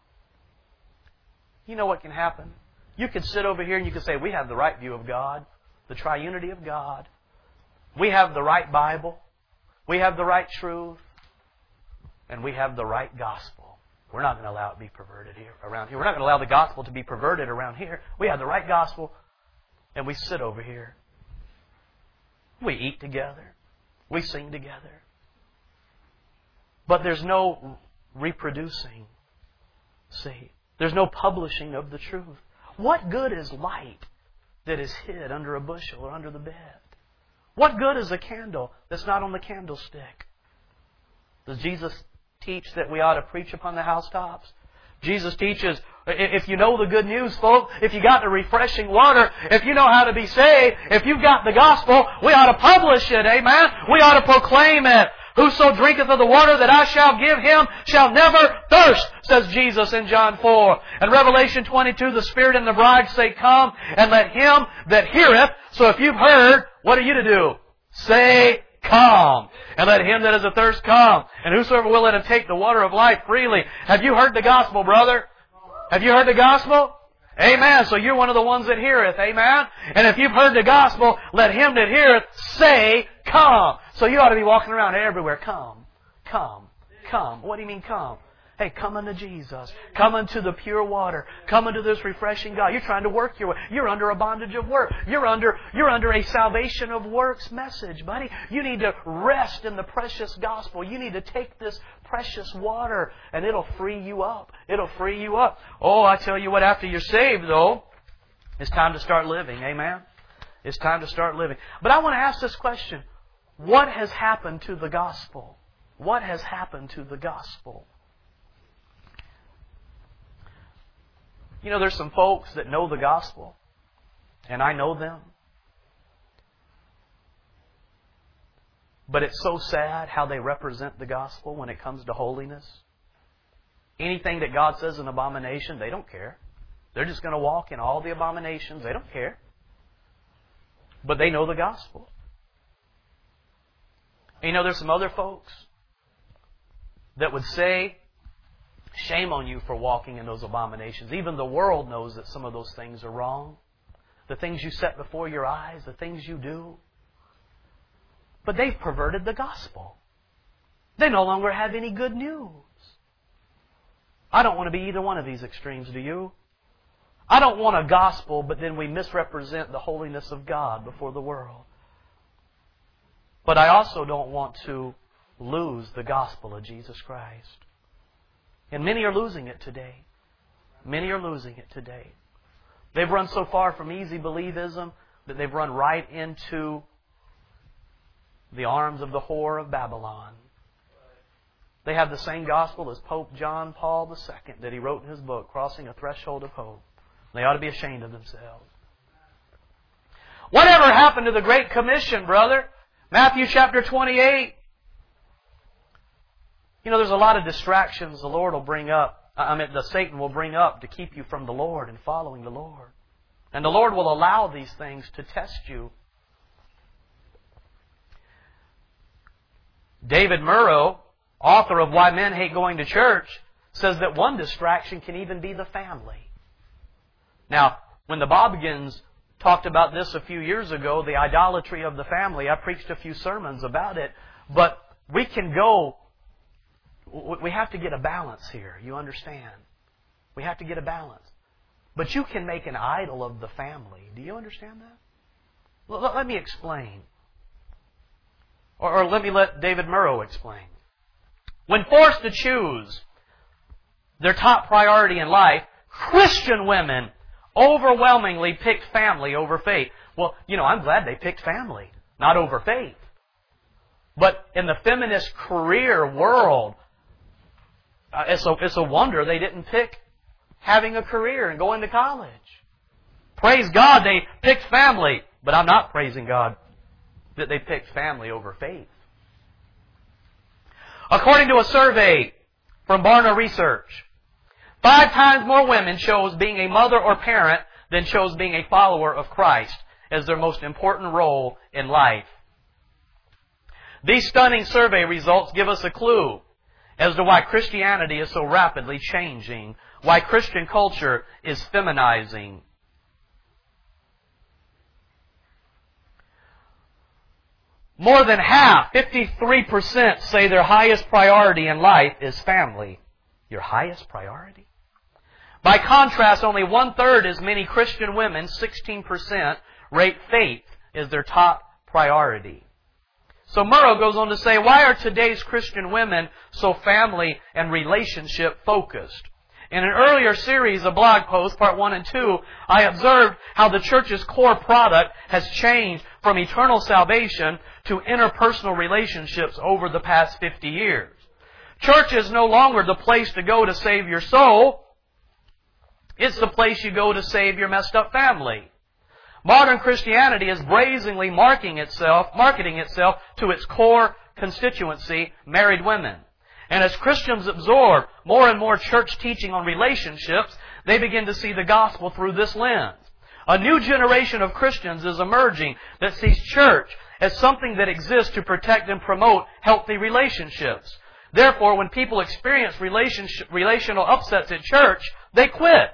You know what can happen? You can sit over here and you can say, we have the right view of God, the triunity of God. We have the right Bible. We have the right truth. And we have the right gospel. We're not going to allow it to be perverted here, around here. We're not going to allow the gospel to be perverted around here. We have the right gospel, and we sit over here. We eat together. We sing together. But there's no reproducing. See, there's no publishing of the truth. What good is light that is hid under a bushel or under the bed? What good is a candle that's not on the candlestick? Does Jesus teach that we ought to preach upon the housetops? Jesus teaches, if you know the good news, folks, if you got the refreshing water, if you know how to be saved, if you've got the gospel, we ought to publish it, amen? We ought to proclaim it. Whoso drinketh of the water that I shall give him shall never thirst, says Jesus in John four. And Revelation twenty-two, the Spirit and the bride say, come, and let him that heareth. So if you've heard, what are you to do? Say, come. And let him that is athirst come. And whosoever will let him take the water of life freely. Have you heard the gospel, brother? Have you heard the gospel? Amen. So you're one of the ones that heareth. Amen. And if you've heard the gospel, let him that heareth say, come. So you ought to be walking around everywhere. Come. Come. Come. What do you mean come? Hey, come unto Jesus. Come unto the pure water. Come unto this refreshing God. You're trying to work your way. You're under a bondage of work. You're under, you're under a salvation of works message, buddy. You need to rest in the precious gospel. You need to take this precious water and it'll free you up. It'll free you up. Oh, I tell you what, after you're saved though, it's time to start living. Amen? It's time to start living. But I want to ask this question. What has happened to the gospel? What has happened to the gospel? You know, there's some folks that know the gospel, and I know them. But it's so sad how they represent the gospel when it comes to holiness. Anything that God says an abomination, they don't care. They're just going to walk in all the abominations. They don't care. But they know the gospel. And you know, there's some other folks that would say, shame on you for walking in those abominations. Even the world knows that some of those things are wrong. The things you set before your eyes, the things you do. But they've perverted the gospel. They no longer have any good news. I don't want to be either one of these extremes, do you? I don't want a gospel, but then we misrepresent the holiness of God before the world. But I also don't want to lose the gospel of Jesus Christ. And many are losing it today. Many are losing it today. They've run so far from easy believism that they've run right into the arms of the whore of Babylon. They have the same gospel as Pope John Paul the Second that he wrote in his book, Crossing a Threshold of Hope. They ought to be ashamed of themselves. Whatever happened to the Great Commission, brother? Matthew chapter twenty-eight. You know, there's a lot of distractions the Lord will bring up. I mean, the Satan will bring up to keep you from the Lord and following the Lord. And the Lord will allow these things to test you. David Murrow, author of Why Men Hate Going to Church, says that one distraction can even be the family. Now, when the Bobbigans talked about this a few years ago, the idolatry of the family, I preached a few sermons about it, but we can go, we have to get a balance here, you understand? We have to get a balance. But you can make an idol of the family. Do you understand that? Well, let me explain. Or, or let me let David Murrow explain. When forced to choose their top priority in life, Christian women overwhelmingly picked family over faith. Well, you know, I'm glad they picked family, not over faith. But in the feminist career world, uh, it's, a, it's a wonder they didn't pick having a career and going to college. Praise God, they picked family. But I'm not praising God that they picked family over faith. According to a survey from Barna Research, five times more women chose being a mother or parent than chose being a follower of Christ as their most important role in life. These stunning survey results give us a clue as to why Christianity is so rapidly changing, why Christian culture is feminizing. More than half, fifty-three percent, say their highest priority in life is family. Your highest priority? By contrast, only one-third as many Christian women, sixteen percent, rate faith as their top priority. So Murrow goes on to say, why are today's Christian women so family and relationship focused? In an earlier series of blog posts, part one and two, I observed how the church's core product has changed from eternal salvation to interpersonal relationships over the past fifty years. Church is no longer the place to go to save your soul. It's the place you go to save your messed up family. Modern Christianity is brazenly marketing itself, marketing itself to its core constituency, married women. And as Christians absorb more and more church teaching on relationships, they begin to see the gospel through this lens. A new generation of Christians is emerging that sees church as something that exists to protect and promote healthy relationships. Therefore, when people experience relationship, relational upsets at church, they quit.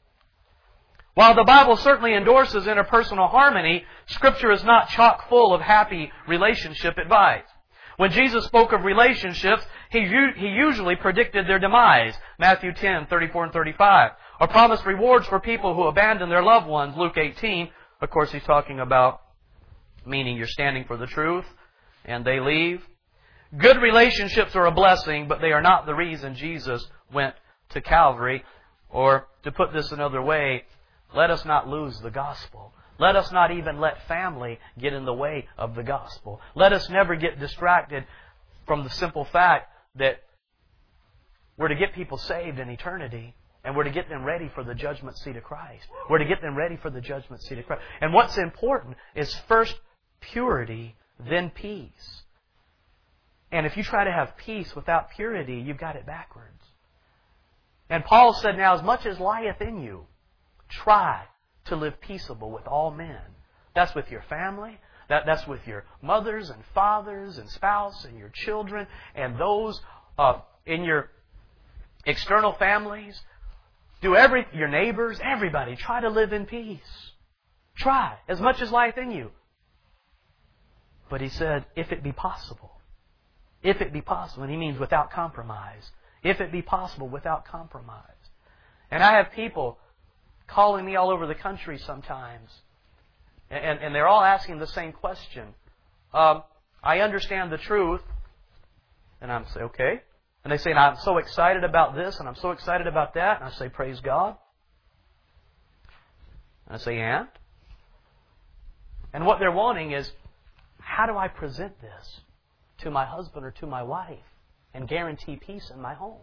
While the Bible certainly endorses interpersonal harmony, Scripture is not chock full of happy relationship advice. When Jesus spoke of relationships, He, he usually predicted their demise, Matthew ten, thirty-four and thirty-five, or promised rewards for people who abandon their loved ones, Luke eighteen. Of course, He's talking about meaning you're standing for the truth, and they leave. Good relationships are a blessing, but they are not the reason Jesus went to Calvary. Or, to put this another way, let us not lose the gospel. Let us not even let family get in the way of the gospel. Let us never get distracted from the simple fact that we're to get people saved in eternity, and we're to get them ready for the judgment seat of Christ. We're to get them ready for the judgment seat of Christ. And what's important is first purity, then peace. And if you try to have peace without purity, you've got it backwards. And Paul said, now as much as lieth in you, try to live peaceable with all men. That's with your family. That, that's with your mothers and fathers and spouse and your children and those uh, in your external families. Do every your neighbors, everybody. Try to live in peace. Try as much as lieth in you. But he said, if it be possible. If it be possible. And he means without compromise. If it be possible, without compromise. And I have people calling me all over the country sometimes. And, and they're all asking the same question. Um, I understand the truth. And I'm say, okay. And they say, I'm so excited about this and I'm so excited about that. And I say, praise God. And I say, and? And what they're wanting is, how do I present this to my husband or to my wife and guarantee peace in my home?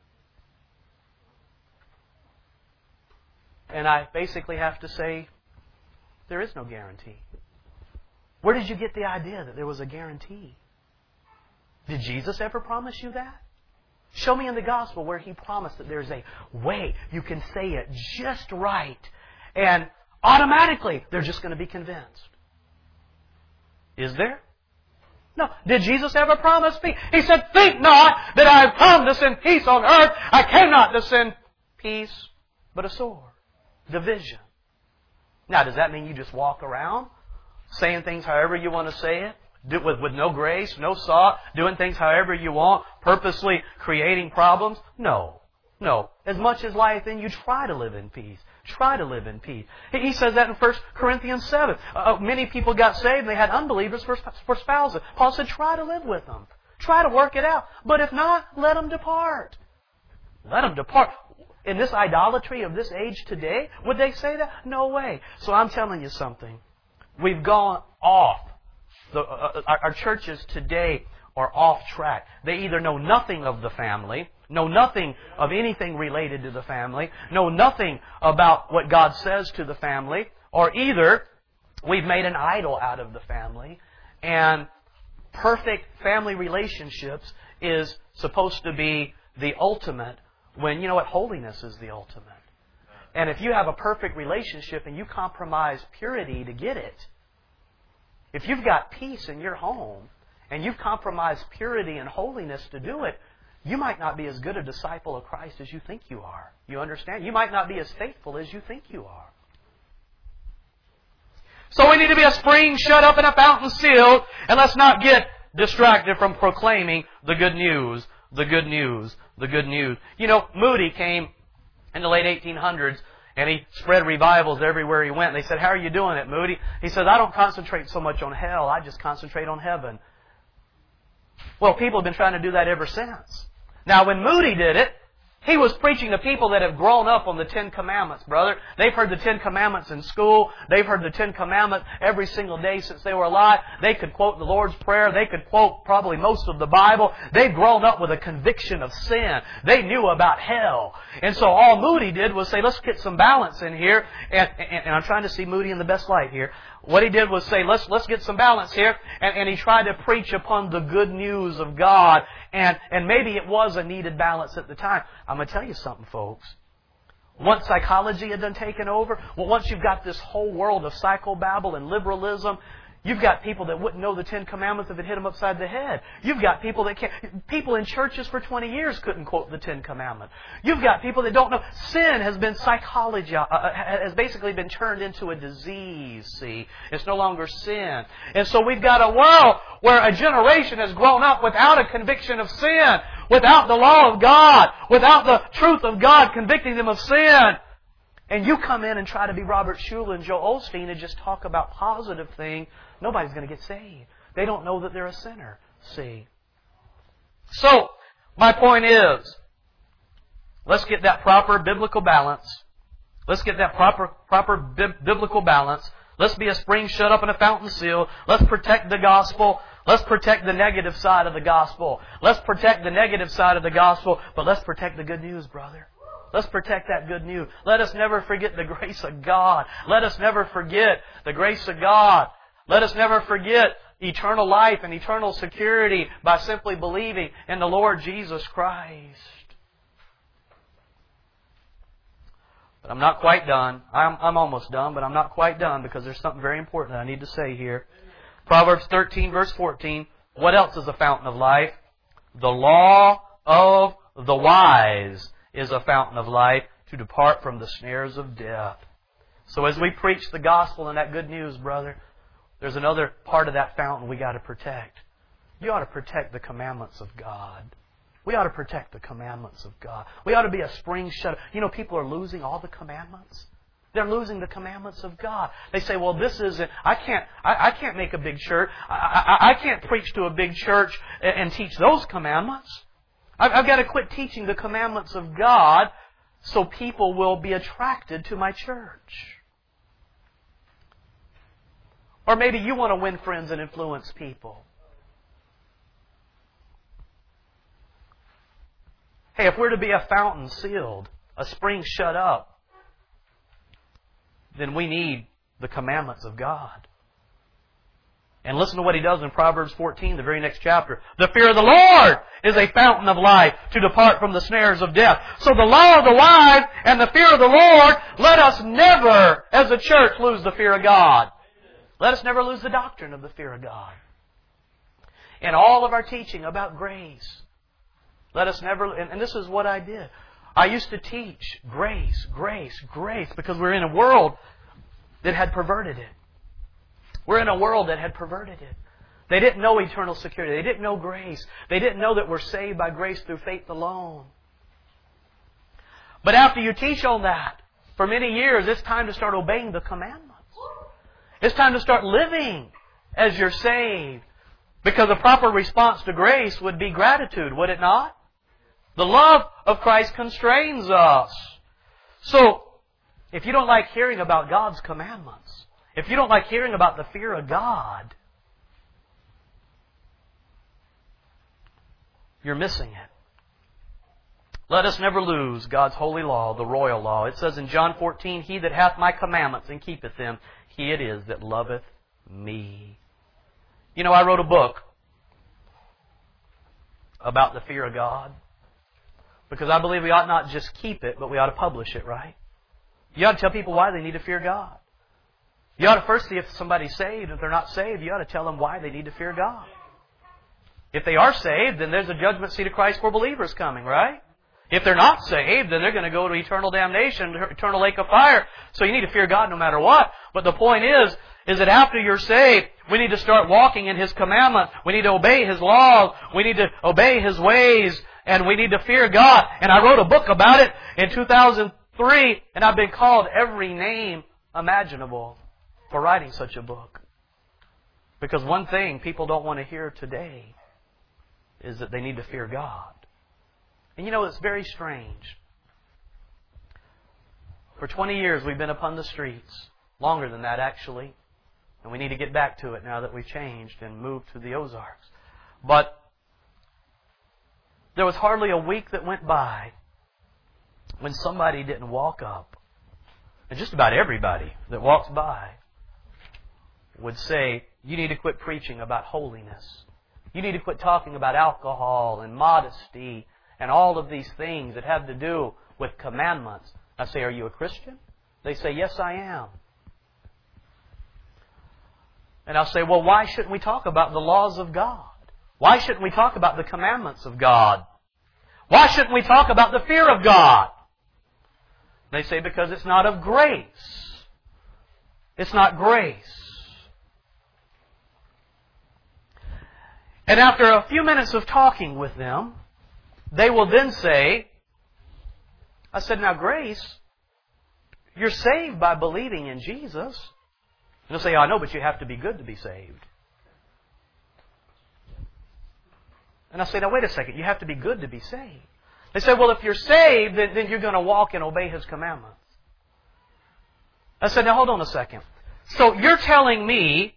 And I basically have to say, there is no guarantee. Where did you get the idea that there was a guarantee? Did Jesus ever promise you that? Show me in the gospel where He promised that there's a way you can say it just right. And automatically, they're just going to be convinced. Is there? No. Did Jesus ever promise peace? He said, think not that I have come to send peace on earth. I came not to send peace, but a sword. Division. Now, does that mean you just walk around saying things however you want to say it? Do, with, with no grace, no thought, doing things however you want, purposely creating problems? No. No. As much as life in you, try to live in peace. Try to live in peace. He, he says that in First Corinthians seven. Uh, many people got saved and they had unbelievers for, for spouses. Paul said, try to live with them. Try to work it out. But if not, let them depart. Let them depart. In this idolatry of this age today, would they say that? No way. So I'm telling you something. We've gone off. The, uh, our, our churches today are off track. They either know nothing of the family, know nothing of anything related to the family, know nothing about what God says to the family, or either we've made an idol out of the family, and perfect family relationships is supposed to be the ultimate, when you know what, holiness is the ultimate. And if you have a perfect relationship and you compromise purity to get it, if you've got peace in your home and you've compromised purity and holiness to do it, you might not be as good a disciple of Christ as you think you are. You understand? You might not be as faithful as you think you are. So we need to be a spring shut up and a fountain sealed, and let's not get distracted from proclaiming the good news, the good news, the good news. You know, Moody came in the late eighteen hundreds, and he spread revivals everywhere he went. And they said, how are you doing it, Moody? He said, I don't concentrate so much on hell, I just concentrate on heaven. Well, people have been trying to do that ever since. Now, when Moody did it, he was preaching to people that have grown up on the Ten Commandments, brother. They've heard the Ten Commandments in school. They've heard the Ten Commandments every single day since they were alive. They could quote the Lord's Prayer. They could quote probably most of the Bible. They've grown up with a conviction of sin. They knew about hell. And so all Moody did was say, let's get some balance in here. And, and, and I'm trying to see Moody in the best light here. What he did was say, let's let's get some balance here. And, and he tried to preach upon the good news of God. And, and maybe it was a needed balance at the time. I'm going to tell you something, folks. Once psychology had done taken over, well, once you've got this whole world of psychobabble and liberalism, you've got people that wouldn't know the Ten Commandments if it hit them upside the head. You've got people that can't... People in churches for twenty years couldn't quote the Ten Commandments. You've got people that don't know... Sin has been psychology... Uh, has basically been turned into a disease, see? It's no longer sin. And so we've got a world where a generation has grown up without a conviction of sin, without the law of God, without the truth of God convicting them of sin. And you come in and try to be Robert Schuller and Joel Osteen and just talk about positive things, nobody's going to get saved. They don't know that they're a sinner, see. So, my point is, let's get that proper biblical balance. Let's get that proper proper bib- biblical balance. Let's be a spring shut up and a fountain sealed. Let's protect the gospel. Let's protect the negative side of the gospel. Let's protect the negative side of the gospel, but let's protect the good news, brother. Let's protect that good news. Let us never forget the grace of God. Let us never forget the grace of God. Let us never forget eternal life and eternal security by simply believing in the Lord Jesus Christ. But I'm not quite done. I'm, I'm almost done, but I'm not quite done because there's something very important that I need to say here. Proverbs thirteen, verse fourteen. What else is a fountain of life? The law of the wise is a fountain of life to depart from the snares of death. So as we preach the gospel and that good news, brother, there's another part of that fountain we got to protect. You ought to protect the commandments of God. We ought to protect the commandments of God. We ought to be a spring shut. You know, people are losing all the commandments. They're losing the commandments of God. They say, well, this isn't, I can't, I, I can't make a big church. I, I, I can't preach to a big church and, and teach those commandments. I've, I've got to quit teaching the commandments of God so people will be attracted to my church. Or maybe you want to win friends and influence people. Hey, if we're to be a fountain sealed, a spring shut up, then we need the commandments of God. And listen to what he does in Proverbs fourteen, the very next chapter. The fear of the Lord is a fountain of life to depart from the snares of death. So the law of the wise and the fear of the Lord, let us never, as a church, lose the fear of God. Let us never lose the doctrine of the fear of God. In all of our teaching about grace, let us never, and, and this is what I did. I used to teach grace, grace, grace, because we're in a world that had perverted it. We're in a world that had perverted it. They didn't know eternal security. They didn't know grace. They didn't know that we're saved by grace through faith alone. But after you teach on that for many years, it's time to start obeying the commandments. It's time to start living as you're saved. Because a proper response to grace would be gratitude, would it not? The love of Christ constrains us. So, if you don't like hearing about God's commandments, if you don't like hearing about the fear of God, you're missing it. Let us never lose God's holy law, the royal law. It says in John fourteen, He that hath my commandments and keepeth them, he it is that loveth me. You know, I wrote a book about the fear of God because I believe we ought not just keep it, but we ought to publish it, right? You ought to tell people why they need to fear God. You ought to first see if somebody's saved. If they're not saved, you ought to tell them why they need to fear God. If they are saved, then there's a judgment seat of Christ for believers coming, right? If they're not saved, then they're going to go to eternal damnation, eternal lake of fire. So you need to fear God no matter what. But the point is, is that after you're saved, we need to start walking in His commandments. We need to obey His laws. We need to obey His ways. And we need to fear God. And I wrote a book about it in two thousand three, and I've been called every name imaginable for writing such a book. Because one thing people don't want to hear today is that they need to fear God. And you know, it's very strange. For twenty years we've been upon the streets. Longer than that, actually. And we need to get back to it now that we've changed and moved to the Ozarks. But there was hardly a week that went by when somebody didn't walk up. And just about everybody that walks by would say, you need to quit preaching about holiness. You need to quit talking about alcohol and modesty and all of these things that have to do with commandments. I say, are you a Christian? They say, yes, I am. And I'll say, well, why shouldn't we talk about the laws of God? Why shouldn't we talk about the commandments of God? Why shouldn't we talk about the fear of God? They say, because it's not of grace. It's not grace. And after a few minutes of talking with them, they will then say, I said, now grace, you're saved by believing in Jesus. And they'll say, oh, I know, but you have to be good to be saved. And I say, now wait a second, you have to be good to be saved. They say, well, if you're saved, then, then you're going to walk and obey His commandments. I said, now hold on a second. So you're telling me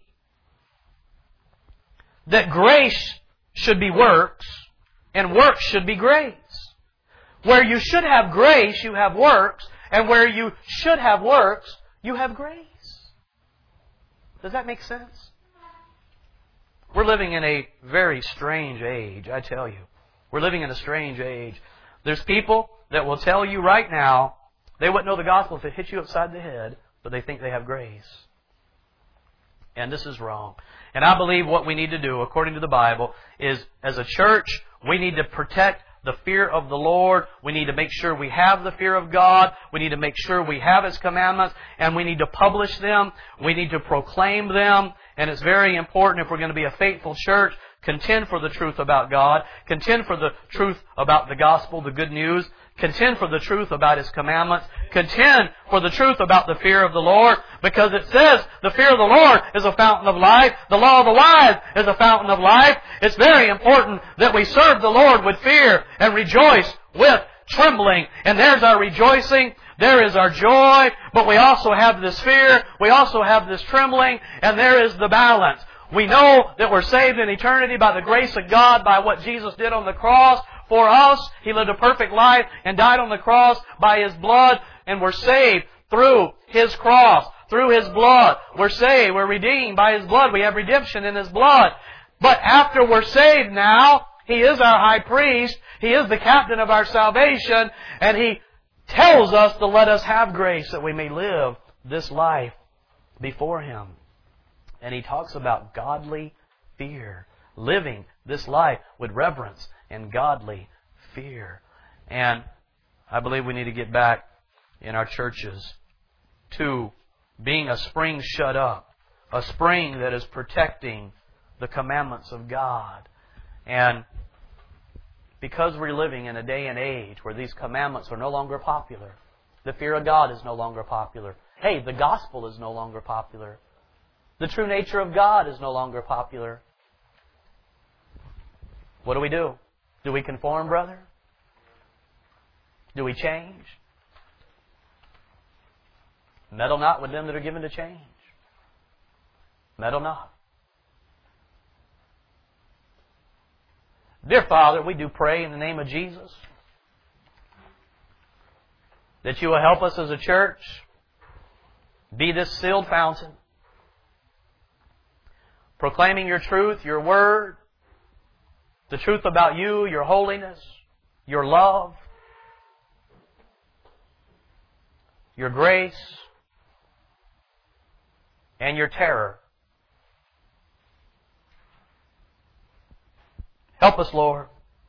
that grace should be works and works should be grace. Where you should have grace, you have works, and where you should have works, you have grace. Does that make sense? We're living in a very strange age, I tell you. We're living in a strange age. There's people that will tell you right now, they wouldn't know the gospel if it hit you upside the head, but they think they have grace. And this is wrong. And I believe what we need to do, according to the Bible, is as a church, we need to protect the fear of the Lord. We need to make sure we have the fear of God. We need to make sure we have His commandments. And we need to publish them. We need to proclaim them. And it's very important if we're going to be a faithful church, contend for the truth about God. Contend for the truth about the gospel, the good news. Contend for the truth about His commandments. Contend for the truth about the fear of the Lord. Because it says the fear of the Lord is a fountain of life. The law of the wise is a fountain of life. It's very important that we serve the Lord with fear and rejoice with trembling. And there's our rejoicing. There is our joy. But we also have this fear. We also have this trembling. And there is the balance. We know that we're saved in eternity by the grace of God, by what Jesus did on the cross. For us, He lived a perfect life and died on the cross by His blood, and we're saved through His cross, through His blood. We're saved. We're redeemed by His blood. We have redemption in His blood. But after we're saved now, He is our high priest. He is the captain of our salvation. And He tells us to let us have grace that we may live this life before Him. And He talks about godly fear. Living this life with reverence and godly fear. And I believe we need to get back in our churches to being a spring shut up. A spring that is protecting the commandments of God. And because we're living in a day and age where these commandments are no longer popular, the fear of God is no longer popular. Hey, the gospel is no longer popular. The true nature of God is no longer popular. What do we do? Do we conform, brother? Do we change? Meddle not with them that are given to change. Meddle not. Dear Father, we do pray in the name of Jesus that You will help us as a church be this sealed fountain, proclaiming Your truth, Your Word, the truth about You, Your holiness, Your love, Your grace, and Your terror. Help us, Lord.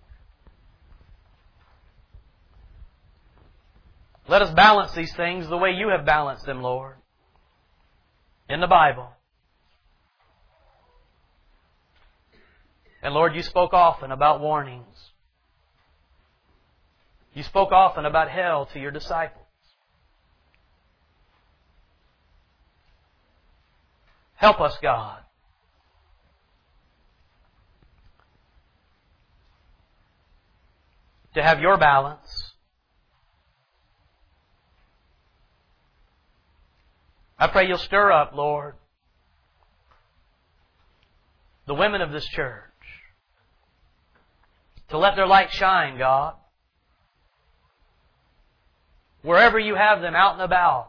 Let us balance these things the way You have balanced them, Lord, in the Bible. And Lord, You spoke often about warnings. You spoke often about hell to Your disciples. Help us, God, to have Your balance. I pray You'll stir up, Lord, the women of this church to let their light shine, God. Wherever You have them out and about,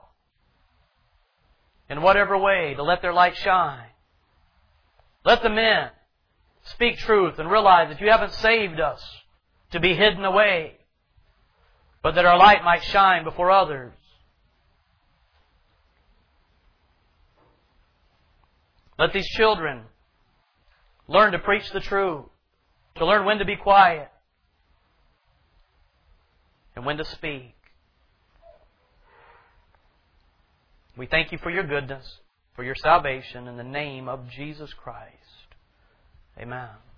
in whatever way, to let their light shine. Let the men speak truth and realize that You haven't saved us to be hidden away, but that our light might shine before others. Let these children learn to preach the truth, to learn when to be quiet and when to speak. We thank You for Your goodness, for Your salvation, in the name of Jesus Christ. Amen.